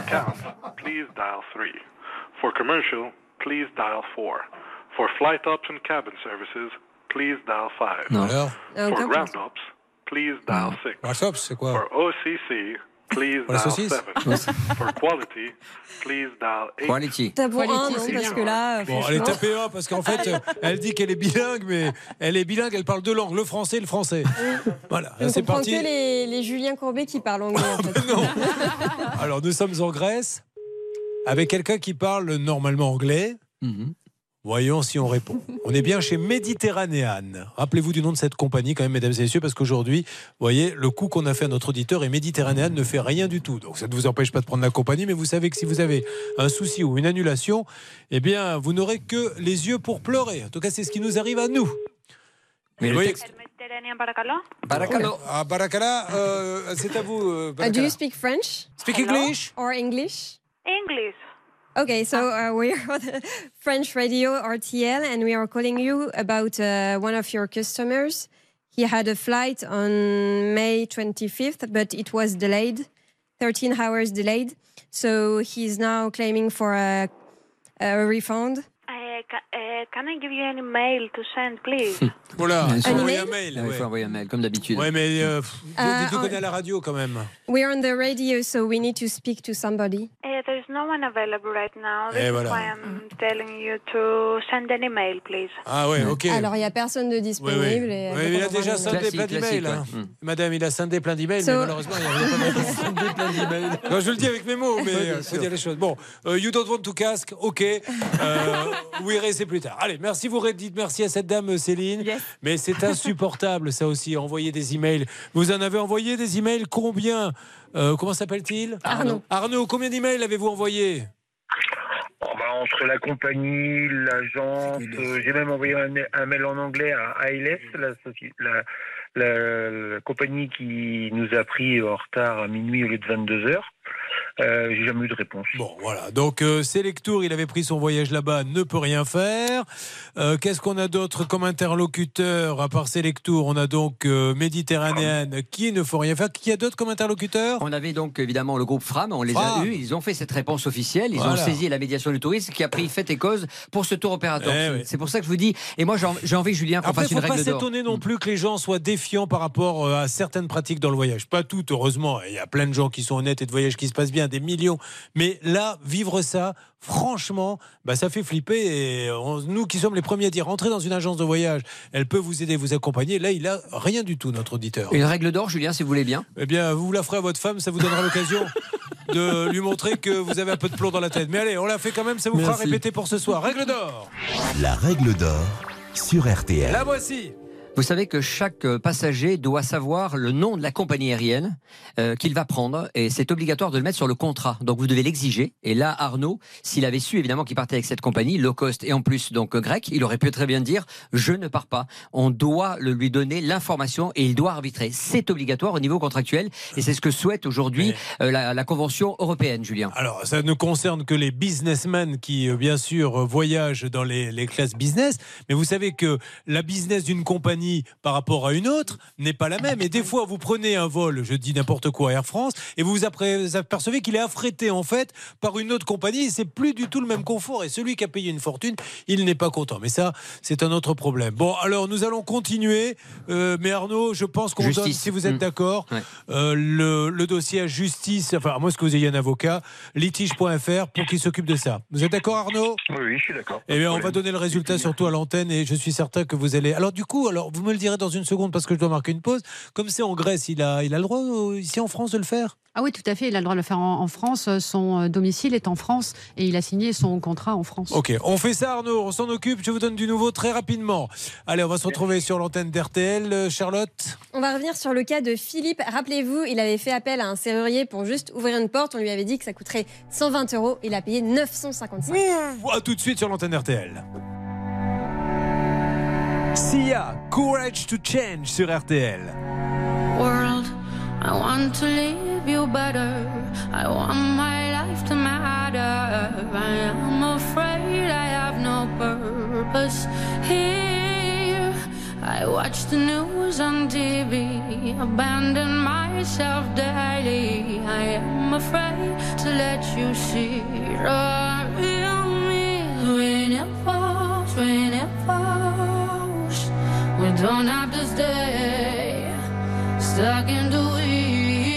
S16: For commercial, please dial 4. For flight ops and cabin services, please dial 5.
S2: Non. Alors
S16: For ground ops, please dial 6.
S2: Ground ops, c'est quoi?
S16: For OCC, please dial 7. For quality, please dial 8.
S9: Quality.
S8: T'as pour un, non, parce que là...
S2: Bon, allez, tapez un, parce qu'en fait, elle dit qu'elle est bilingue, mais elle est bilingue, elle parle deux langues, le français et le français. Voilà, c'est parti.
S8: Je comprends que les Julien Courbet qui parlent anglais, en fait.
S2: Non. Alors, nous sommes en Grèce, avec quelqu'un qui parle normalement anglais. Voyons si on répond. On est bien chez Méditerranéan. Rappelez-vous du nom de cette compagnie quand même, mesdames et messieurs, parce qu'aujourd'hui, vous voyez, le coup qu'on a fait à notre auditeur et Méditerranéan ne fait rien du tout. Donc ça ne vous empêche pas de prendre la compagnie, mais vous savez que si vous avez un souci ou une annulation, eh bien, vous n'aurez que les yeux pour pleurer. En tout cas, c'est ce qui nous arrive à nous. Mais le texte...
S9: Barakalo.
S2: Ah, Barakala, c'est à vous.
S8: Do you speak French?
S2: Speak English?
S8: Or English?
S12: English.
S8: Okay, so we're on the French radio RTL, and we are calling you about one of your customers. He had a flight on May 25th, but it was delayed, 13 hours delayed. So he's now claiming for a refund.
S12: Can I give you any mail to send, please?
S2: Voilà, il faut envoyer un
S9: Il
S2: mail.
S9: faut envoyer un mail, comme d'habitude.
S2: Oui, mais dites-nous qu'on est à la radio quand même.
S8: We're on the radio, so we need to speak to somebody.
S12: There's no one available right now. This
S2: Et
S12: is
S2: voilà.
S12: why I'm telling you to send an email, please.
S2: Ah ouais, ok.
S8: Alors, il n'y a personne de disponible.
S2: Oui.
S8: Et
S2: Oui, il a déjà scindé plein d'emails. Hein. Madame, il a scindé plein d'emails, mais malheureusement, il n'y a pas de scindé plein d'emails. Non, je le dis avec mes mots, mais il faut dire les choses. Bon, you don't want to casque, ok. Oui, c'est plus tard. Allez, merci, vous redites merci à cette dame, Céline. Yes. Mais c'est insupportable, ça aussi, envoyer des emails. Vous en avez envoyé des emails combien? Comment s'appelle-t-il?
S8: Arnaud.
S2: Arnaud, combien d'emails avez-vous envoyé?
S17: Entre la compagnie, l'agence, j'ai même envoyé un mail en anglais à ALS, la compagnie qui nous a pris en retard à minuit au lieu de 22h. J'ai jamais eu de réponse.
S2: Bon, voilà. Donc, Selectour, il avait pris son voyage là-bas, ne peut rien faire. Qu'est-ce qu'on a d'autre comme interlocuteur à part Selectour? On a donc Méditerranéan qui ne faut rien faire. Qui a d'autre comme interlocuteur?
S9: On avait donc évidemment le groupe Fram, on les a eus. Ils ont fait cette réponse officielle. Ils ont saisi la médiation du tourisme qui a pris fait et cause pour ce tour opérateur. C'est pour ça que je vous dis. Et moi, j'ai envie, Julien, qu'on fasse une règle d'or.
S2: Il ne faut pas s'étonner non plus que les gens soient définis méfiant par rapport à certaines pratiques dans le voyage. Pas toutes, heureusement. Il y a plein de gens qui sont honnêtes et de voyages qui se passent bien, des millions. Mais là, vivre ça, franchement, ça fait flipper. Et nous qui sommes les premiers à dire, rentrez dans une agence de voyage, elle peut vous aider, vous accompagner. Là, il a rien du tout, notre auditeur.
S9: Une règle d'or, Julien, si vous voulez bien.
S2: Eh bien, vous la ferez à votre femme, ça vous donnera l'occasion de lui montrer que vous avez un peu de plomb dans la tête. Mais allez, on l'a fait quand même, ça vous fera répéter pour ce soir. Règle d'or.
S18: La règle d'or sur RTL.
S2: La voici.
S9: Vous savez que chaque passager doit savoir le nom de la compagnie aérienne qu'il va prendre et c'est obligatoire de le mettre sur le contrat. Donc vous devez l'exiger. Et là, Arnaud, s'il avait su évidemment qu'il partait avec cette compagnie, low cost et en plus donc grec, il aurait pu très bien dire « je ne pars pas ». On doit lui donner l'information et il doit arbitrer. C'est obligatoire au niveau contractuel et c'est ce que souhaite aujourd'hui la Convention européenne, Julien.
S2: Alors, ça ne concerne que les businessmen qui, bien sûr, voyagent dans les classes business. Mais vous savez que la business d'une compagnie par rapport à une autre n'est pas la même. Et des fois, vous prenez un vol, je dis n'importe quoi, Air France, et vous apercevez qu'il est affrété en fait par une autre compagnie. Et c'est plus du tout le même confort. Et celui qui a payé une fortune, il n'est pas content. Mais ça, c'est un autre problème. Bon, alors nous allons continuer. Mais Arnaud, je pense qu'on donne, si vous êtes d'accord, le dossier à justice. Enfin, à moins que vous ayez un avocat, litige.fr pour qu'il s'occupe de ça. Vous êtes d'accord, Arnaud ?
S13: Oui, je suis d'accord.
S2: Eh bien, on va donner le résultat surtout à l'antenne et je suis certain que vous allez. Alors, du coup, vous me le direz dans une seconde parce que je dois marquer une pause. Comme c'est en Grèce, il a le droit ici en France de le faire ?
S3: Ah oui, tout à fait. Il a le droit de le faire en France. Son domicile est en France et il a signé son contrat en France.
S2: Ok, on fait ça, Arnaud. On s'en occupe. Je vous donne du nouveau très rapidement. Allez, on va se retrouver sur l'antenne d'RTL. Charlotte ?
S8: On va revenir sur le cas de Philippe. Rappelez-vous, il avait fait appel à un serrurier pour juste ouvrir une porte. On lui avait dit que ça coûterait 120 €. Il a payé 955.
S2: À tout de suite sur l'antenne d'RTL. Sia, Courage to Change sur RTL.
S19: World, I want to leave you better. I want my life to matter. I am afraid I have no purpose here. I watch the news on TV, abandon myself daily. I am afraid to let you see the real me when it falls, when it falls. We don't have to stay stuck in the weeds.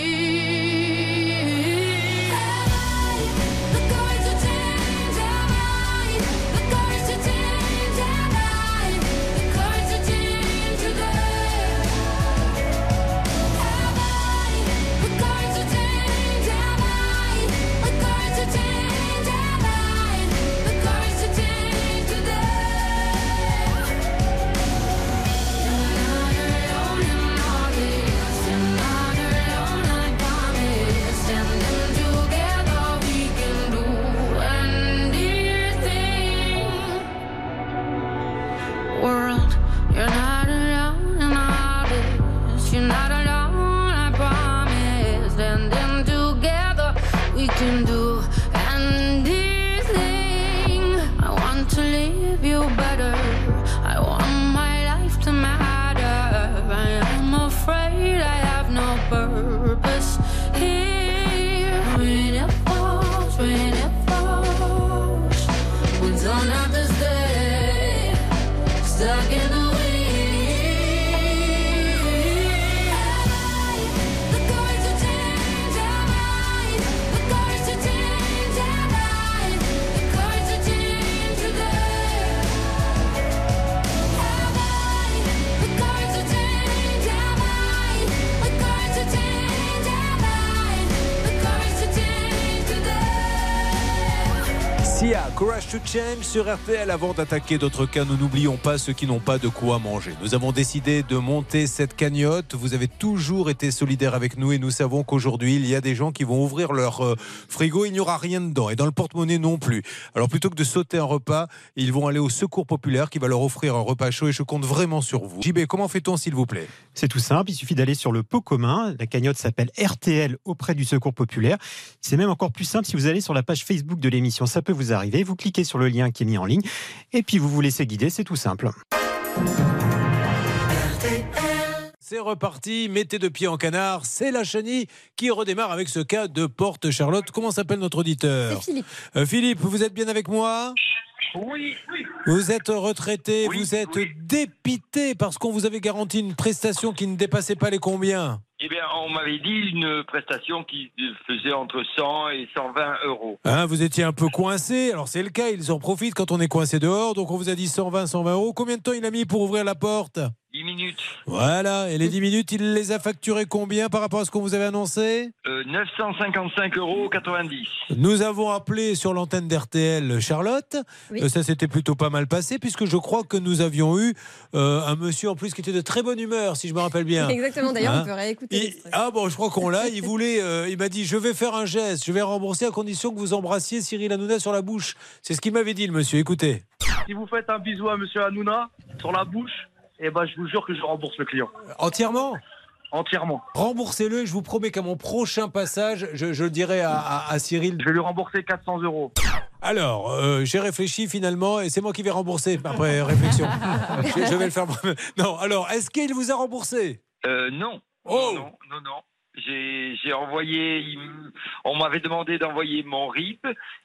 S2: Courage to Change sur RTL. Avant d'attaquer d'autres cas, nous n'oublions pas ceux qui n'ont pas de quoi manger. Nous avons décidé de monter cette cagnotte. Vous avez toujours été solidaires avec nous et nous savons qu'aujourd'hui, il y a des gens qui vont ouvrir leur frigo, il n'y aura rien dedans et dans le porte-monnaie non plus. Alors plutôt que de sauter un repas, ils vont aller au Secours Populaire qui va leur offrir un repas chaud et je compte vraiment sur vous. JB, comment fait-on s'il vous plaît ?
S4: C'est tout simple, il suffit d'aller sur le pot commun. La cagnotte s'appelle RTL auprès du Secours Populaire. C'est même encore plus simple si vous allez sur la page Facebook de l'émission, ça peut vous arriver. Vous cliquez sur le lien qui est mis en ligne et puis vous vous laissez guider, c'est tout simple.
S2: c'est reparti. Mettez deux pieds en canard. C'est la chenille qui redémarre avec ce cas de Porte Charlotte. Comment s'appelle notre auditeur ?
S8: C'est Philippe.
S2: Philippe, vous êtes bien avec moi ?
S20: Oui.
S2: Vous êtes retraité, vous êtes dépité parce qu'on vous avait garanti une prestation qui ne dépassait pas les combien ?
S20: Eh bien, on m'avait dit une prestation qui faisait entre 100 et 120 euros.
S2: Hein, vous étiez un peu coincé, alors c'est le cas, ils en profitent quand on est coincé dehors, donc on vous a dit 120 euros. Combien de temps il a mis pour ouvrir la porte ?
S20: 10 minutes.
S2: Voilà, et les 10 minutes, il les a facturés combien par rapport à ce qu'on vous avait annoncé ?
S20: 955,90 euros.
S2: Nous avons appelé sur l'antenne d'RTL Charlotte.
S8: Oui.
S2: Ça s'était plutôt pas mal passé, puisque je crois que nous avions eu un monsieur en plus qui était de très bonne humeur, si je me rappelle bien.
S8: Exactement, d'ailleurs,
S2: Hein
S8: on peut réécouter l'extrait.
S2: Ah bon, je crois qu'on l'a. Il voulait, il m'a dit, je vais faire un geste, je vais rembourser à condition que vous embrassiez Cyril Hanouna sur la bouche. C'est ce qu'il m'avait dit, le monsieur. Écoutez.
S21: Si vous faites un bisou à monsieur Hanouna sur la bouche, eh ben, je vous jure que je rembourse le client.
S2: Entièrement ?
S21: Entièrement.
S2: Remboursez-le et je vous promets qu'à mon prochain passage, je le dirai à Cyril.
S21: Je vais lui rembourser 400 euros.
S2: Alors, j'ai réfléchi finalement et c'est moi qui vais rembourser après réflexion. Je vais le faire. Non, alors, est-ce qu'il vous a remboursé ?
S20: Non.
S2: Oh.
S20: Non. J'ai envoyé. On m'avait demandé d'envoyer mon RIP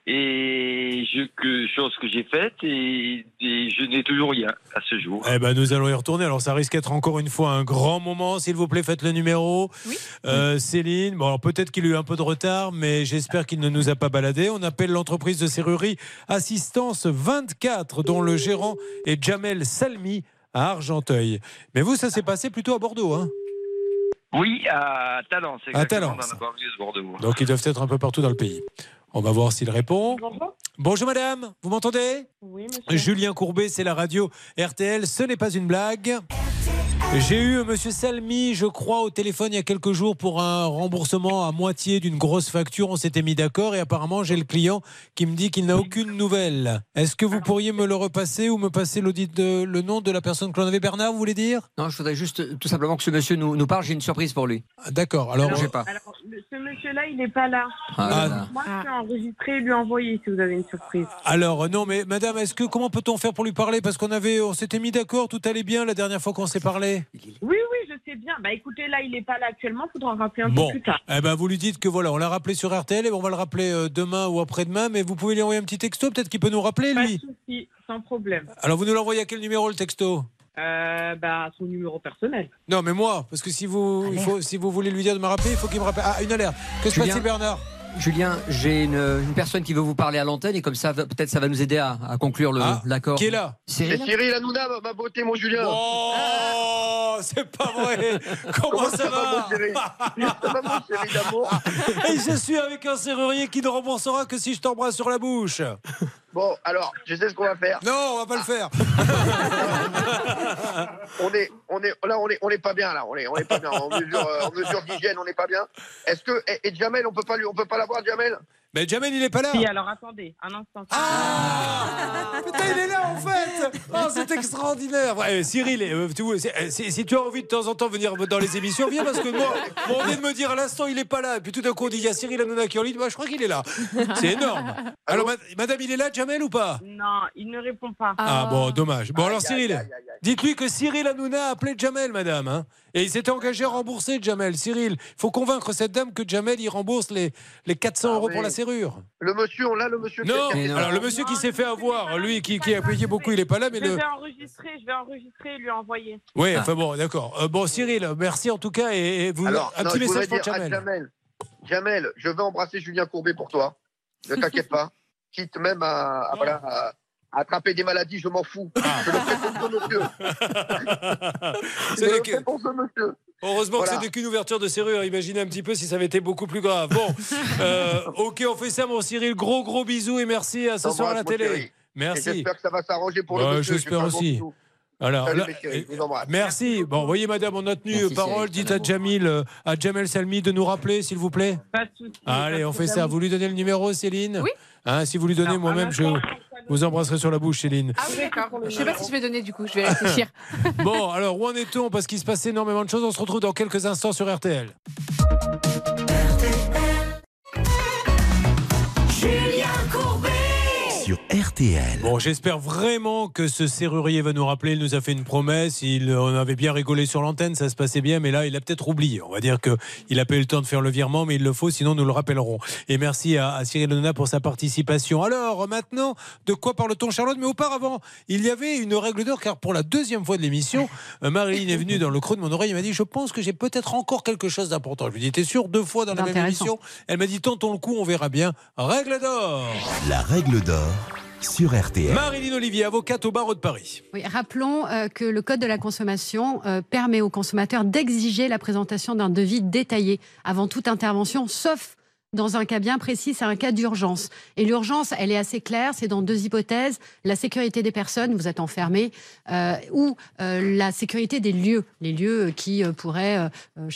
S20: et chose que j'ai faite et je n'ai toujours rien à ce jour.
S2: Eh ben, nous allons y retourner. Alors, ça risque d'être encore une fois un grand moment. S'il vous plaît, faites le numéro.
S8: Oui.
S2: Céline, bon, alors, peut-être qu'il a eu un peu de retard, mais j'espère qu'il ne nous a pas baladé. On appelle l'entreprise de serrurerie Assistance 24, dont le gérant est Jamel Salmi à Argenteuil. Mais vous, ça s'est passé plutôt à Bordeaux, hein ?
S20: Oui, à Talence, exactement,
S2: Talence.
S20: dans la banlieue de Bordeaux.
S2: Donc ils doivent être un peu partout dans le pays. On va voir s'il répond. Bonjour madame, vous m'entendez ?
S22: Oui, monsieur.
S2: Julien Courbet, c'est la radio RTL, ce n'est pas une blague. J'ai eu monsieur Salmi, je crois, au téléphone il y a quelques jours pour un remboursement à moitié d'une grosse facture. On s'était mis d'accord et apparemment j'ai le client qui me dit qu'il n'a aucune nouvelle. Est-ce que vous pourriez me le repasser ou me passer le nom de la personne que l'on avait ? Bernard, vous voulez dire ?
S9: Non, je voudrais juste tout simplement que ce monsieur nous parle. J'ai une surprise pour lui.
S2: D'accord, alors
S9: je sais pas.
S22: Alors, ce monsieur-là, il n'est pas là.
S9: Ah.
S22: Moi, je peux enregistrer et lui envoyer si vous avez une surprise.
S2: Alors non, mais madame, comment peut-on faire pour lui parler ? Parce on s'était mis d'accord, tout allait bien la dernière fois qu'on s'est parlé.
S22: Oui, je sais bien. Bah écoutez, là, il n'est pas là actuellement. Il faudra rappeler un peu
S2: Bon,
S22: plus tard.
S2: eh ben vous lui dites que voilà, on l'a rappelé sur RTL et on va le rappeler demain ou après-demain, mais vous pouvez lui envoyer un petit texto, peut-être qu'il peut nous rappeler, lui.
S22: Pas de souci, sans problème.
S2: Alors vous nous l'envoyez à quel numéro, le texto ?
S22: Son numéro personnel.
S2: Non, mais moi, parce que si vous voulez lui dire de me rappeler, il faut qu'il me rappelle. Ah, une alerte. Que se passe-t-il, Bernard ?
S9: Julien, j'ai une personne qui veut vous parler à l'antenne et comme ça, peut-être ça va nous aider à conclure l'accord.
S2: Qui est là ?
S22: C'est Cyril Hanouna, ma beauté, mon Julien.
S2: Oh, c'est pas vrai. Comment ça va ?
S22: Ça va, mon chéri d'amour.
S2: Et je suis avec un serrurier qui ne remboursera que si je t'embrasse sur la bouche.
S22: Bon, alors, je sais ce qu'on va faire.
S2: Non, on va pas le faire.
S22: On est pas bien là. On est pas bien. En mesure d'hygiène, on n'est pas bien. Est-ce que et Jamel, on peut pas l'avoir, Jamel?
S2: Mais Jamel, il est pas là.
S22: Si, alors attendez, un instant.
S2: Putain, il est là en fait. Oh, c'est extraordinaire. Ouais, Cyril, si tu as envie de temps en temps venir dans les émissions, viens parce que moi, on vient de me dire à l'instant il est pas là. Et puis tout d'un coup on dit il y a Cyril Hanouna qui est en ligne. Moi, je crois qu'il est là. C'est énorme. Alors, madame, il est là, Jamel, ou pas?
S22: Non, il ne répond pas.
S2: Ah bon, dommage. Bon, alors Cyril, dites-lui que Cyril Hanouna a appelé Jamel, madame. Hein, et il s'était engagé à rembourser Jamel. Cyril, il faut convaincre cette dame que Jamel il rembourse les 400 euros pour la serrure.
S22: Le monsieur, on l'a, le monsieur.
S2: Non, alors le monsieur qui s'est fait avoir, lui qui a payé beaucoup, il est pas là, mais
S22: je vais enregistrer et lui envoyer.
S2: Oui, enfin bon, d'accord. Bon, Cyril, merci en tout cas et vous
S22: alors,
S2: un petit message pour Jamel.
S22: Jamel, je vais embrasser Julien Courbet pour toi. Ne t'inquiète pas. Quitte même à attraper des maladies, je m'en fous. Je le fais pour ce monsieur. Je le fais pour ce monsieur.
S2: Heureusement que c'était qu'une ouverture de serrure. Imaginez un petit peu si ça avait été beaucoup plus grave. Bon, ok, on fait ça, mon Cyril. Gros bisous et merci à ce soir à la télé.
S22: Chérie.
S2: Merci.
S22: J'espère que ça va s'arranger pour le monsieur.
S2: J'espère aussi. Alors,
S22: salut,
S2: là, merci. Bon, voyez, madame, on a tenu parole. Dites à Jamel Salmi de nous rappeler, s'il vous plaît.
S22: Pas de souci.
S2: Allez, on fait ça. Vous lui donnez le numéro, Céline?
S7: Oui.
S2: Hein, si vous lui donnez, moi-même, je vous embrasserai sur la bouche, Céline.
S7: Ah oui, d'accord. Je ne sais pas si je vais donner, du coup. Je vais réfléchir.
S2: Bon, alors, où en est-on? Parce qu'il se passe énormément de choses. On se retrouve dans quelques instants sur RTL.
S5: Julien Courbet
S18: sur RTL. RTL.
S2: Bon, j'espère vraiment que ce serrurier va nous rappeler. Il nous a fait une promesse. On avait bien rigolé sur l'antenne, ça se passait bien, mais là, il a peut-être oublié. On va dire qu'il n'a pas eu le temps de faire le virement, mais il le faut, sinon nous le rappellerons. Et merci à Cyril Hanouna pour sa participation. Alors, maintenant, de quoi parle-t-on, Charlotte? Mais auparavant, il y avait une règle d'or, car pour la deuxième fois de l'émission, Marilyn est venue dans le creux de mon oreille. Elle m'a dit, je pense que j'ai peut-être encore quelque chose d'important. Je lui ai dit, t'es sûr, 2 fois dans la même émission? Elle m'a dit, tentons le coup, on verra bien. Règle d'or.
S18: La règle d'or sur RTL.
S2: Marilyn Olivier, avocate au barreau de Paris.
S3: Oui, rappelons que le Code de la consommation permet aux consommateurs d'exiger la présentation d'un devis détaillé avant toute intervention, sauf dans un cas bien précis, c'est un cas d'urgence. Et l'urgence, elle est assez claire, c'est dans 2 hypothèses. La sécurité des personnes, vous êtes enfermé, ou la sécurité des lieux. Les lieux qui pourraient,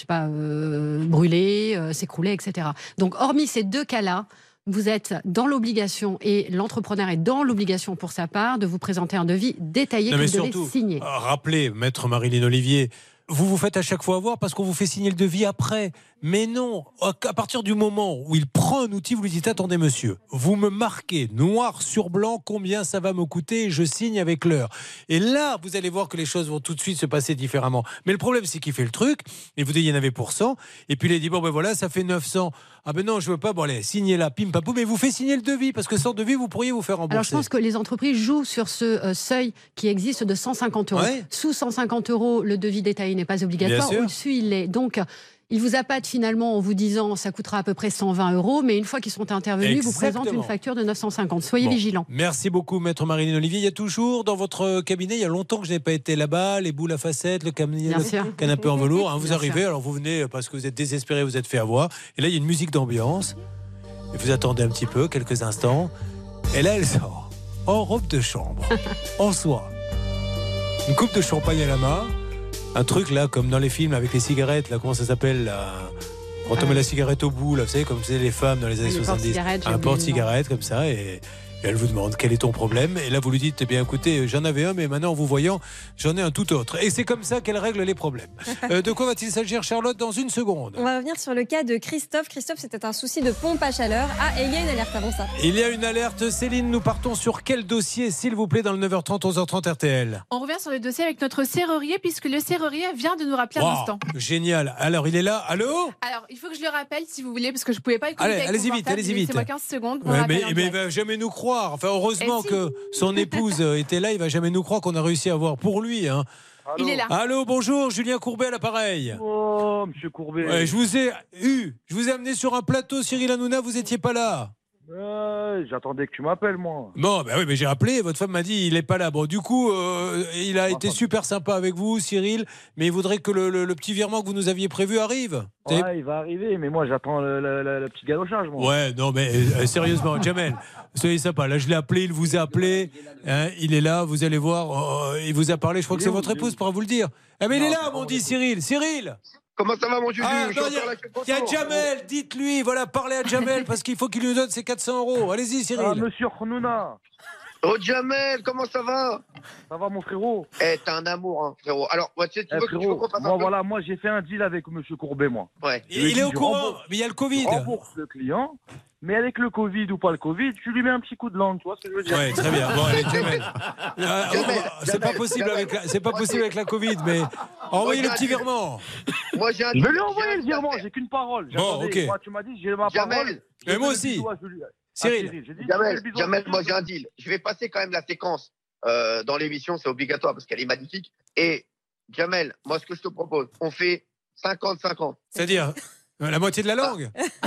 S3: brûler, s'écrouler, etc. Donc, hormis ces 2 cas-là, vous êtes dans l'obligation, et l'entrepreneur est dans l'obligation pour sa part, de vous présenter un devis détaillé que vous devez signer.
S2: Rappelez, maître Marilyn Olivier, vous vous faites à chaque fois avoir parce qu'on vous fait signer le devis après. Mais non, à partir du moment où il prend un outil, vous lui dites, attendez monsieur, vous me marquez noir sur blanc combien ça va me coûter et je signe avec l'heure. Et là, vous allez voir que les choses vont tout de suite se passer différemment. Mais le problème, c'est qu'il fait le truc, il vous dit, il y en avait pour 100, et puis il a dit, bon ben voilà, ça fait 900. Ah ben non, je veux pas, bon allez, signez là, pim papou, mais vous faites signer le devis, parce que sans devis, vous pourriez vous faire rembourser.
S3: Alors je pense que les entreprises jouent sur ce seuil qui existe de 150 €. Ouais. Sous 150 €, le devis détaillé n'est pas obligatoire, au-dessus il l'est. Donc, ils vous appâtent finalement en vous disant ça coûtera à peu près 120 €, mais une fois qu'ils sont intervenus, ils vous présentent une facture de 950. Soyez vigilants.
S2: Merci beaucoup, maître Marilyn Olivier. Il y a toujours dans votre cabinet, il y a longtemps que je n'ai pas été là-bas, les boules à facettes, le canapé en velours. Hein, vous arrivez, alors vous venez parce que vous êtes désespéré, vous êtes fait avoir. Et là, il y a une musique d'ambiance. Et vous attendez un petit peu, quelques instants. Et là, elle sort en robe de chambre, en soie. Une coupe de champagne à la main. Un truc là, comme dans les films avec les cigarettes, là, comment ça s'appelle là, quand on met la cigarette au bout, là, vous savez, comme faisaient les femmes dans les années 70. Un porte-cigarette comme ça, et elle vous demande quel est ton problème. Et là, vous lui dites, eh bien, écoutez, j'en avais un, mais maintenant, en vous voyant, j'en ai un tout autre. Et c'est comme ça qu'elle règle les problèmes. De quoi va-t-il s'agir, Charlotte, dans une seconde?
S8: On va revenir sur le cas de Christophe. Christophe, c'était un souci de pompe à chaleur. Ah, et il y a une alerte avant ça.
S2: Il y a une alerte. Céline, nous partons sur quel dossier, s'il vous plaît, dans le 9h30, 11h30 RTL?
S7: On revient sur le dossier avec notre serrurier, puisque le serrurier vient de nous rappeler un instant.
S2: Génial. Alors, il est là. Allô?
S7: Alors, il faut que je le rappelle, si vous voulez, parce que je ne pouvais pas écouter.
S2: Allez-y vite.
S7: Laissez-moi 15 secondes.
S2: Mais il ne va jamais nous croire. Enfin, heureusement que son épouse était là, il va jamais nous croire qu'on a réussi à avoir pour lui. Hein.
S7: Il est là.
S2: Allô, bonjour, Julien Courbet à l'appareil.
S21: Oh, monsieur Courbet.
S2: Ouais, je vous ai amené sur un plateau, Cyril Hanouna, vous étiez pas là.
S21: J'attendais que tu m'appelles, moi.
S2: Bon, oui, mais j'ai appelé, votre femme m'a dit il est pas là. Bon, du coup, il a été super sympa avec vous, Cyril, mais il voudrait que le petit virement que vous nous aviez prévu arrive.
S21: Ouais, il va arriver, mais moi j'attends le petit galochage, moi.
S2: Ouais, non, mais sérieusement, Jamel, soyez sympa. Là, je l'ai appelé, il vous a appelé, hein, il est là, vous allez voir, il vous a parlé, je crois que c'est votre épouse, pourra vous le dire. Ah, mais il est là, m'ont dit Cyril.
S22: Comment ça va, mon Juju?
S2: Il y a Jamel, dites-lui, voilà, parlez à Jamel parce qu'il faut qu'il nous donne ses 400 €. Allez-y, Cyril.
S21: Ah, monsieur Hanouna.
S22: Oh, Jamel, comment ça va?
S21: Ça va, mon frérot?
S22: T'es un amour, hein, frérot. Alors, tu veux
S21: frérot,
S22: qu'on fasse un peu?
S21: moi, j'ai fait un deal avec monsieur Courbet, moi.
S22: Ouais.
S2: Il est au courant, mais il y a le Covid.
S21: Je rembourse le client. Mais avec le Covid ou pas le Covid, tu lui mets un petit coup de langue, tu vois ce que je veux dire?
S2: Ouais, très bien. Bon, allez, Jamel. C'est pas possible avec la Covid, mais envoyez le petit virement.
S22: Moi, j'ai un
S21: Je vais lui envoyer le virement, j'ai qu'une parole.
S2: Bon, ok.
S21: Moi, tu m'as dit, j'ai ma parole.
S2: Mais moi aussi. Cyril.
S22: Jamel, moi j'ai un deal. Je vais passer quand même la séquence dans l'émission, c'est obligatoire parce qu'elle est magnifique. Et Jamel, moi ce que je te propose, on fait 50-50.
S2: C'est-à-dire la moitié de la langue.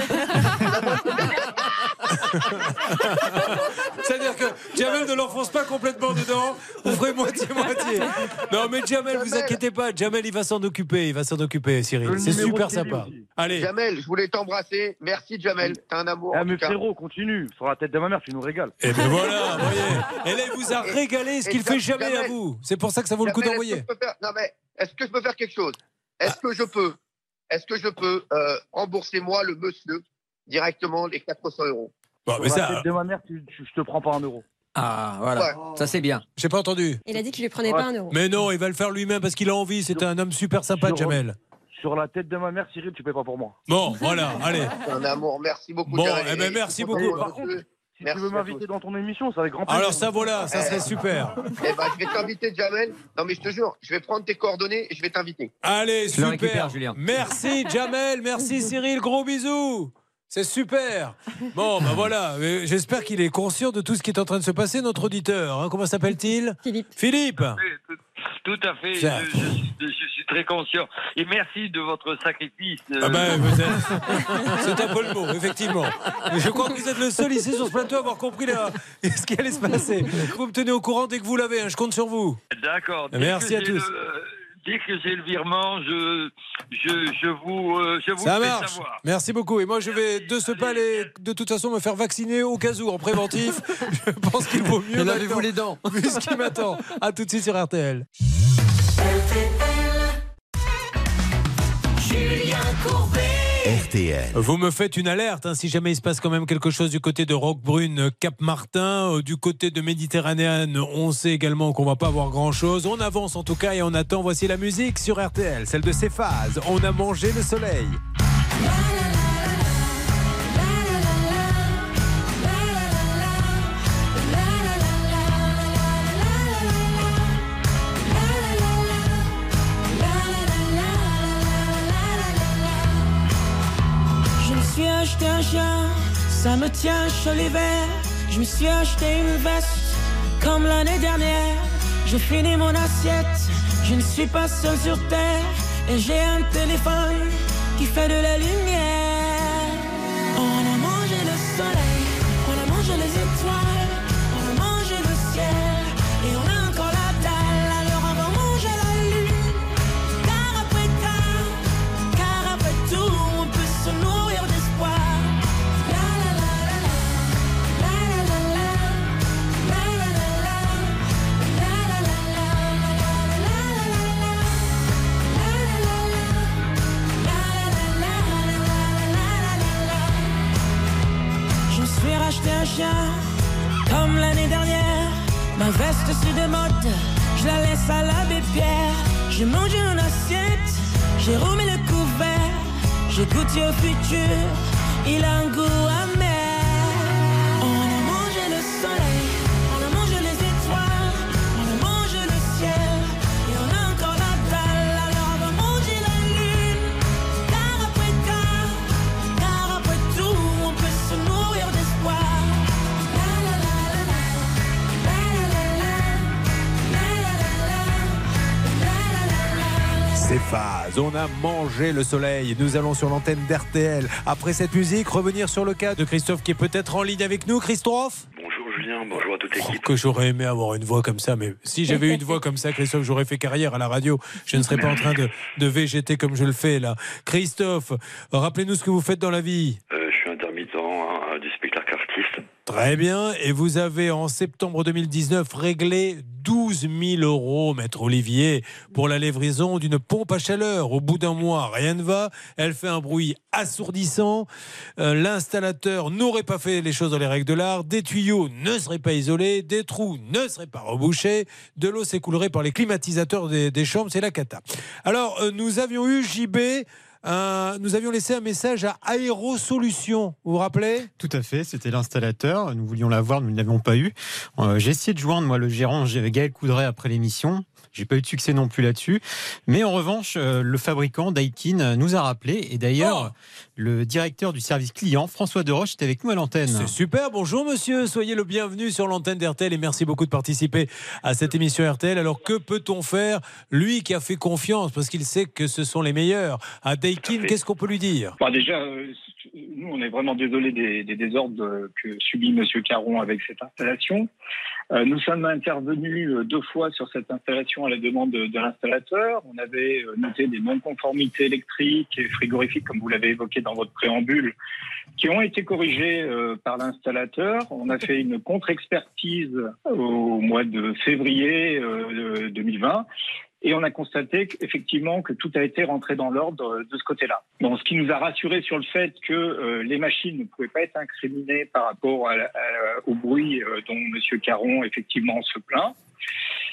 S2: C'est-à-dire que Jamel ne l'enfonce pas complètement dedans. Vous ferez moitié-moitié. Non, mais Jamel, vous inquiétez pas. Jamel, il va s'en occuper, Cyril. C'est super sympa. Allez.
S22: Jamel, je voulais t'embrasser. Merci, Jamel. T'es un amour.
S21: Mais frérot, continue. Sur la tête de ma mère, tu nous régales.
S2: Et ben voilà, vous voyez. Et là, il vous a régalé, ce qu'il fait jamais à vous. C'est pour ça que ça vaut le coup d'envoyer.
S22: Non, mais est-ce que je peux faire quelque chose? Est-ce que je peux rembourser moi, le monsieur, directement les 400 €?
S2: Bon, mais
S21: sur la
S2: ça...
S21: tête de ma mère, je te prends pas 1 €.
S9: Ah, voilà, ça c'est bien.
S2: J'ai pas entendu.
S8: Il a dit qu'il lui prenait pas 1 €.
S2: Mais non, il va le faire lui-même parce qu'il a envie. C'est un homme super sympa, Jamel.
S21: Sur la tête de ma mère, Cyril, tu payes pas pour moi.
S2: Bon, voilà, allez.
S22: C'est un amour, merci beaucoup.
S2: Bon, merci beaucoup.
S21: Par contre, Si tu veux m'inviter dans ton émission, c'est avec grand plaisir.
S2: Alors ça, voilà, ça serait super.
S22: Eh ben, je vais t'inviter, Jamel. Non, mais je te jure, je vais prendre tes coordonnées et je vais t'inviter.
S2: Allez,
S9: Je le récupère,
S2: super.
S9: Julien.
S2: Merci, Jamel. Merci, Cyril. Gros bisous. C'est super. Bon, ben voilà. J'espère qu'il est conscient de tout ce qui est en train de se passer, notre auditeur. Hein. Comment s'appelle-t-il ? Philippe.
S20: Tout à fait,
S2: Ça.
S20: je suis très conscient. Et merci de votre sacrifice.
S2: Ah ben, c'est un peu le mot, effectivement. Mais je crois que vous êtes le seul ici sur ce plateau à avoir compris ce qui allait se passer. Vous me tenez au courant dès que vous l'avez, hein, je compte sur vous.
S20: D'accord.
S2: Merci à tous.
S20: Dès que j'ai le virement, je vous
S2: Ça
S20: le fais
S2: marche.
S20: savoir.
S2: Merci beaucoup. Et moi, je vais de ce pas aller, de toute façon, me faire vacciner au cas où, en préventif. Je pense qu'il vaut mieux.
S9: Et lavez-vous les dents.
S2: Vu ce qui m'attend. À tout de suite sur RTL.
S5: Julien Courbet.
S18: RTL.
S2: Vous me faites une alerte hein, si jamais il se passe quand même quelque chose du côté de Roquebrune, Cap-Martin, du côté de Méditerranéenne. On sait également qu'on va pas avoir grand-chose. On avance en tout cas et on attend. Voici la musique sur RTL, celle de Céphase. On a mangé le soleil.
S10: Je me suis acheté un chien, ça me tient chaud l'hiver. Je me suis acheté une veste, comme l'année dernière. J'ai fini mon assiette, je ne suis pas seul sur terre. Et j'ai un téléphone qui fait de la lumière. On a mangé le soleil, on a mangé les étoiles, on a mangé le ciel. Et on a encore la dalle, alors on va manger la lune. Car après tout, on peut se nourrir d'espoir. Je me suis racheté un chien, comme l'année dernière. Ma veste c'est de mode, je la laisse à l'abbé Pierre. J'ai mangé une assiette, j'ai remis le couvert. J'ai goûté au futur, il a un goût amer. On a mangé le soleil, on a mangé les étoiles, on a mangé le ciel. Et on a encore la dalle, alors on va manger la lune. Car après tout, on peut se nourrir d'espoir.
S2: Céphase, on a mangé le soleil. Nous allons sur l'antenne d'RTL. Après cette musique, revenir sur le cas de Christophe qui est peut-être en ligne avec nous. Christophe ?
S11: Bonjour Julien, bonjour à toute l'équipe.
S2: Que j'aurais aimé avoir une voix comme ça, mais si j'avais eu une voix comme ça, Christophe, j'aurais fait carrière à la radio. Je ne serais pas en train de végéter comme je le fais là. Christophe, rappelez-nous ce que vous faites dans la vie.
S11: Je suis intermittent du spectacle artiste.
S2: Très bien. Et vous avez en septembre 2019 réglé 12 000 €, maître Olivier, pour la livraison d'une pompe à chaleur. Au bout d'un mois, rien ne va. Elle fait un bruit assourdissant. L'installateur n'aurait pas fait les choses dans les règles de l'art. Des tuyaux ne seraient pas isolés. Des trous ne seraient pas rebouchés. De l'eau s'écoulerait par les climatisateurs des chambres. C'est la cata. Alors, nous avions eu JB. Nous avions laissé un message à Aérosolutions, vous vous rappelez ?
S4: Tout à fait, c'était l'installateur. Nous voulions l'avoir, nous ne l'avions pas eu. J'ai essayé de joindre moi le gérant Gaël Coudray après l'émission. J'ai pas eu de succès non plus là-dessus. Mais en revanche, le fabricant Daikin nous a rappelé. Et d'ailleurs, le directeur du service client, François Deroche, est avec nous à l'antenne.
S2: C'est super. Bonjour monsieur, soyez le bienvenu sur l'antenne d'RTL et merci beaucoup de participer à cette émission RTL. Alors que peut-on faire ? Lui qui a fait confiance, parce qu'il sait que ce sont les meilleurs, à Daikin, qu'est-ce qu'on peut lui dire ?
S23: Déjà, nous, on est vraiment désolés des désordres que subit Monsieur Caron avec cette installation. Nous sommes intervenus 2 fois sur cette installation à la demande de l'installateur. On avait noté des non-conformités électriques et frigorifiques, comme vous l'avez évoqué dans votre préambule, qui ont été corrigées par l'installateur. On a fait une contre-expertise au mois de février 2020. Et on a constaté effectivement que tout a été rentré dans l'ordre de ce côté-là. Bon, ce qui nous a rassuré sur le fait que les machines ne pouvaient pas être incriminées par rapport au bruit dont M. Caron effectivement se plaint.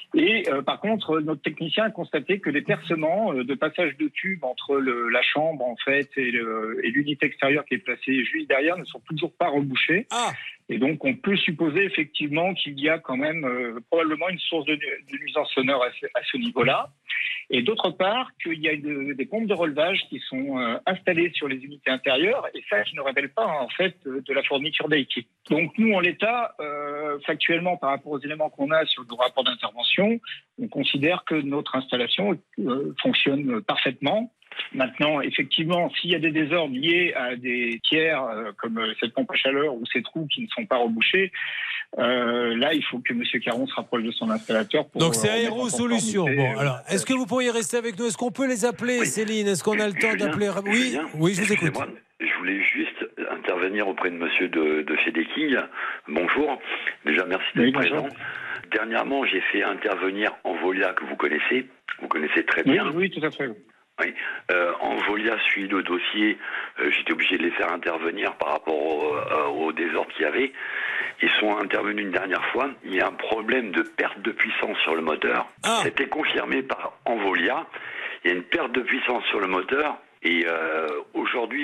S23: Et par contre, notre technicien a constaté que les percements de passage de tube entre la chambre en fait et l'unité extérieure qui est placée juste derrière ne sont toujours pas rebouchés. Et donc, on peut supposer effectivement qu'il y a quand même probablement une source de nuisance sonore à ce niveau-là. Et d'autre part, qu'il y a des pompes de relevage qui sont installées sur les unités intérieures, et ça qui ne révèle pas en fait de la fourniture d'équipe. Donc nous, en l'état, factuellement, par rapport aux éléments qu'on a sur le rapport d'intervention, on considère que notre installation fonctionne parfaitement. Maintenant, effectivement, s'il y a des désordres liés à des tiers comme cette pompe à chaleur ou ces trous qui ne sont pas rebouchés, là, il faut que M. Caron se rapproche de son installateur.
S2: Donc c'est Aérosolutions. Bon, alors, est-ce que vous pourriez rester avec nous? Est-ce qu'on peut les appeler, Céline? Est-ce qu'on a le temps d'appeler? Oui, je vous écoute.
S11: Je voulais juste intervenir auprès de monsieur de chez Decking. Bonjour. Déjà, merci d'être présent. Dernièrement, j'ai fait intervenir Envolia, que vous connaissez très bien.
S23: Oui, tout à fait.
S11: Oui. Envolia suit le dossier. J'étais obligé de les faire intervenir par rapport au désordre qu'il y avait. Ils sont intervenus une dernière fois. Il y a un problème de perte de puissance sur le moteur. C'était confirmé par Envolia. Il y a une perte de puissance sur le moteur. Et aujourd'hui,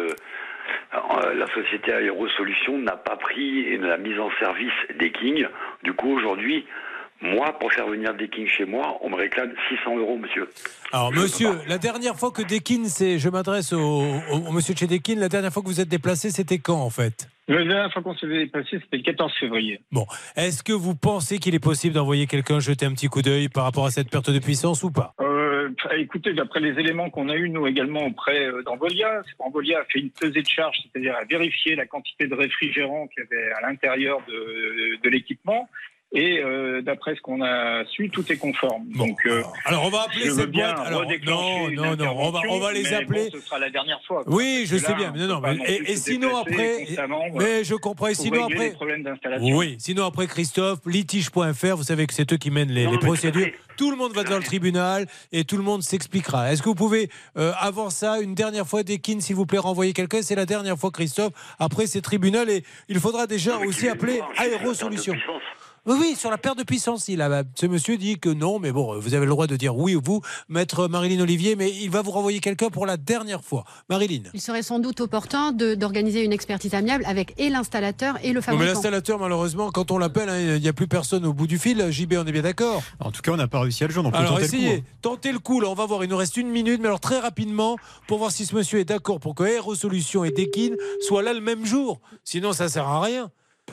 S11: la société Aérosolutions n'a pas pris la mise en service Decking. Du coup, aujourd'hui, moi, pour faire venir Decking chez moi, on me réclame 600 €, monsieur.
S2: Alors, monsieur, la dernière fois que Decking, je m'adresse au monsieur de chez Decking, la dernière fois que vous êtes déplacé, c'était quand, en fait?
S23: La dernière fois qu'on s'est déplacé, c'était le 14 février.
S2: Bon, est-ce que vous pensez qu'il est possible d'envoyer quelqu'un jeter un petit coup d'œil par rapport à cette perte de puissance ou pas?
S23: Écoutez, d'après les éléments qu'on a eus, nous également auprès d'Envolia, Envolia a fait une pesée de charge, c'est-à-dire a vérifié la quantité de réfrigérant qu'il y avait à l'intérieur de l'équipement. Et d'après ce qu'on a su, tout est conforme.
S2: Bon,
S23: donc,
S2: alors on va appeler cette boîte. Alors, non, on va les appeler.
S23: Bon, ce sera la dernière fois.
S2: Oui, je sais bien. Et sinon après, mais je comprends. Et sinon après, oui. Sinon après, Christophe, litige.fr, vous savez que c'est eux qui mènent les procédures. Tout le monde va devant le tribunal et tout le monde s'expliquera. Est-ce que vous pouvez, avant ça, une dernière fois, Decking, s'il vous plaît, renvoyer quelqu'un? C'est la dernière fois, Christophe. Après, c'est tribunal et il faudra déjà aussi appeler Aérosolutions. Oui, sur la perte de puissance. Ce monsieur dit que non, mais bon, vous avez le droit de dire oui, vous, maître Marilyn Olivier, mais il va vous renvoyer quelqu'un pour la dernière fois. Marilyn.
S3: Il serait sans doute opportun d'organiser une expertise amiable avec et l'installateur et le fabricant.
S2: Mais l'installateur, malheureusement, quand on l'appelle, il n'y a plus personne au bout du fil. JB, on est bien d'accord?
S4: En tout cas, on n'a pas réussi à le joindre.
S2: Alors essayez, tentez le coup. Là, on va voir. Il nous reste 1 minute, mais alors très rapidement, pour voir si ce monsieur est d'accord pour que Aérosolutions et Decking soient là le même jour. Sinon, ça ne sert à rien.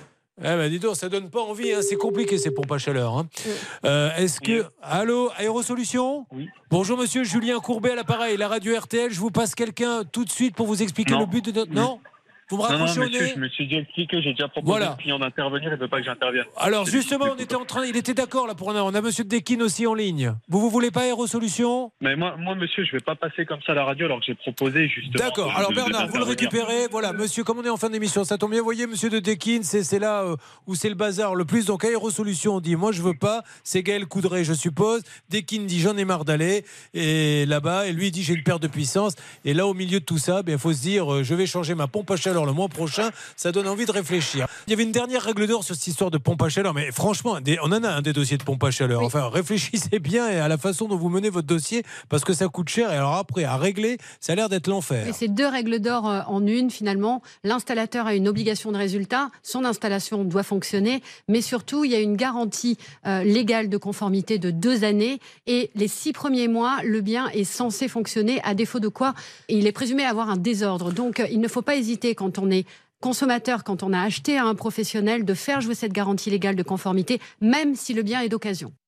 S2: Dis donc, ça donne pas envie, hein. C'est compliqué ces pompes à chaleur. Hein. Est-ce que... Allô, Aérosolutions?
S23: Oui.
S2: Bonjour monsieur, Julien Courbet à l'appareil, la radio RTL, je vous passe quelqu'un tout de suite pour vous expliquer le but de notre... Non. Vous me raccrochez au nez?
S23: Je me suis déjà expliqué, j'ai déjà proposé au client d'intervenir, il ne veut pas que j'intervienne.
S2: Alors justement, il était d'accord là on a monsieur Decking aussi en ligne. Vous voulez pas Aérosolutions?
S23: Mais moi monsieur, je vais pas passer comme ça à la radio alors que j'ai proposé justement.
S2: D'accord. Alors Bernard, vous le récupérez. Voilà, monsieur, comme on est en fin d'émission, ça tombe bien. Vous voyez, monsieur de Decking, c'est là où c'est le bazar le plus. Donc Aérosolutions dit, moi je veux pas. C'est Gaël Coudray, je suppose. Decking dit, j'en ai marre d'aller. Et là-bas, et lui dit, j'ai une perte de puissance. Et là, au milieu de tout ça, il faut se dire, je vais changer ma pompe à chaleur le mois prochain. Ça donne envie de réfléchir. Il y avait une dernière règle d'or sur cette histoire de pompe à chaleur, mais franchement, on en a un des dossiers de pompe à chaleur. Enfin, réfléchissez bien à la façon dont vous menez votre dossier, parce que ça coûte cher. Et alors après, à régler, ça a l'air d'être l'enfer.
S3: Et c'est 2 règles d'or en une, finalement. L'installateur a une obligation de résultat. Son installation doit fonctionner. Mais surtout, il y a une garantie légale de conformité de 2 années. Et les 6 premiers mois, le bien est censé fonctionner, à défaut de quoi il est présumé avoir un désordre. Donc, il ne faut pas hésiter quand on est consommateur, quand on a acheté à un professionnel, de faire jouer cette garantie légale de conformité, même si le bien est d'occasion.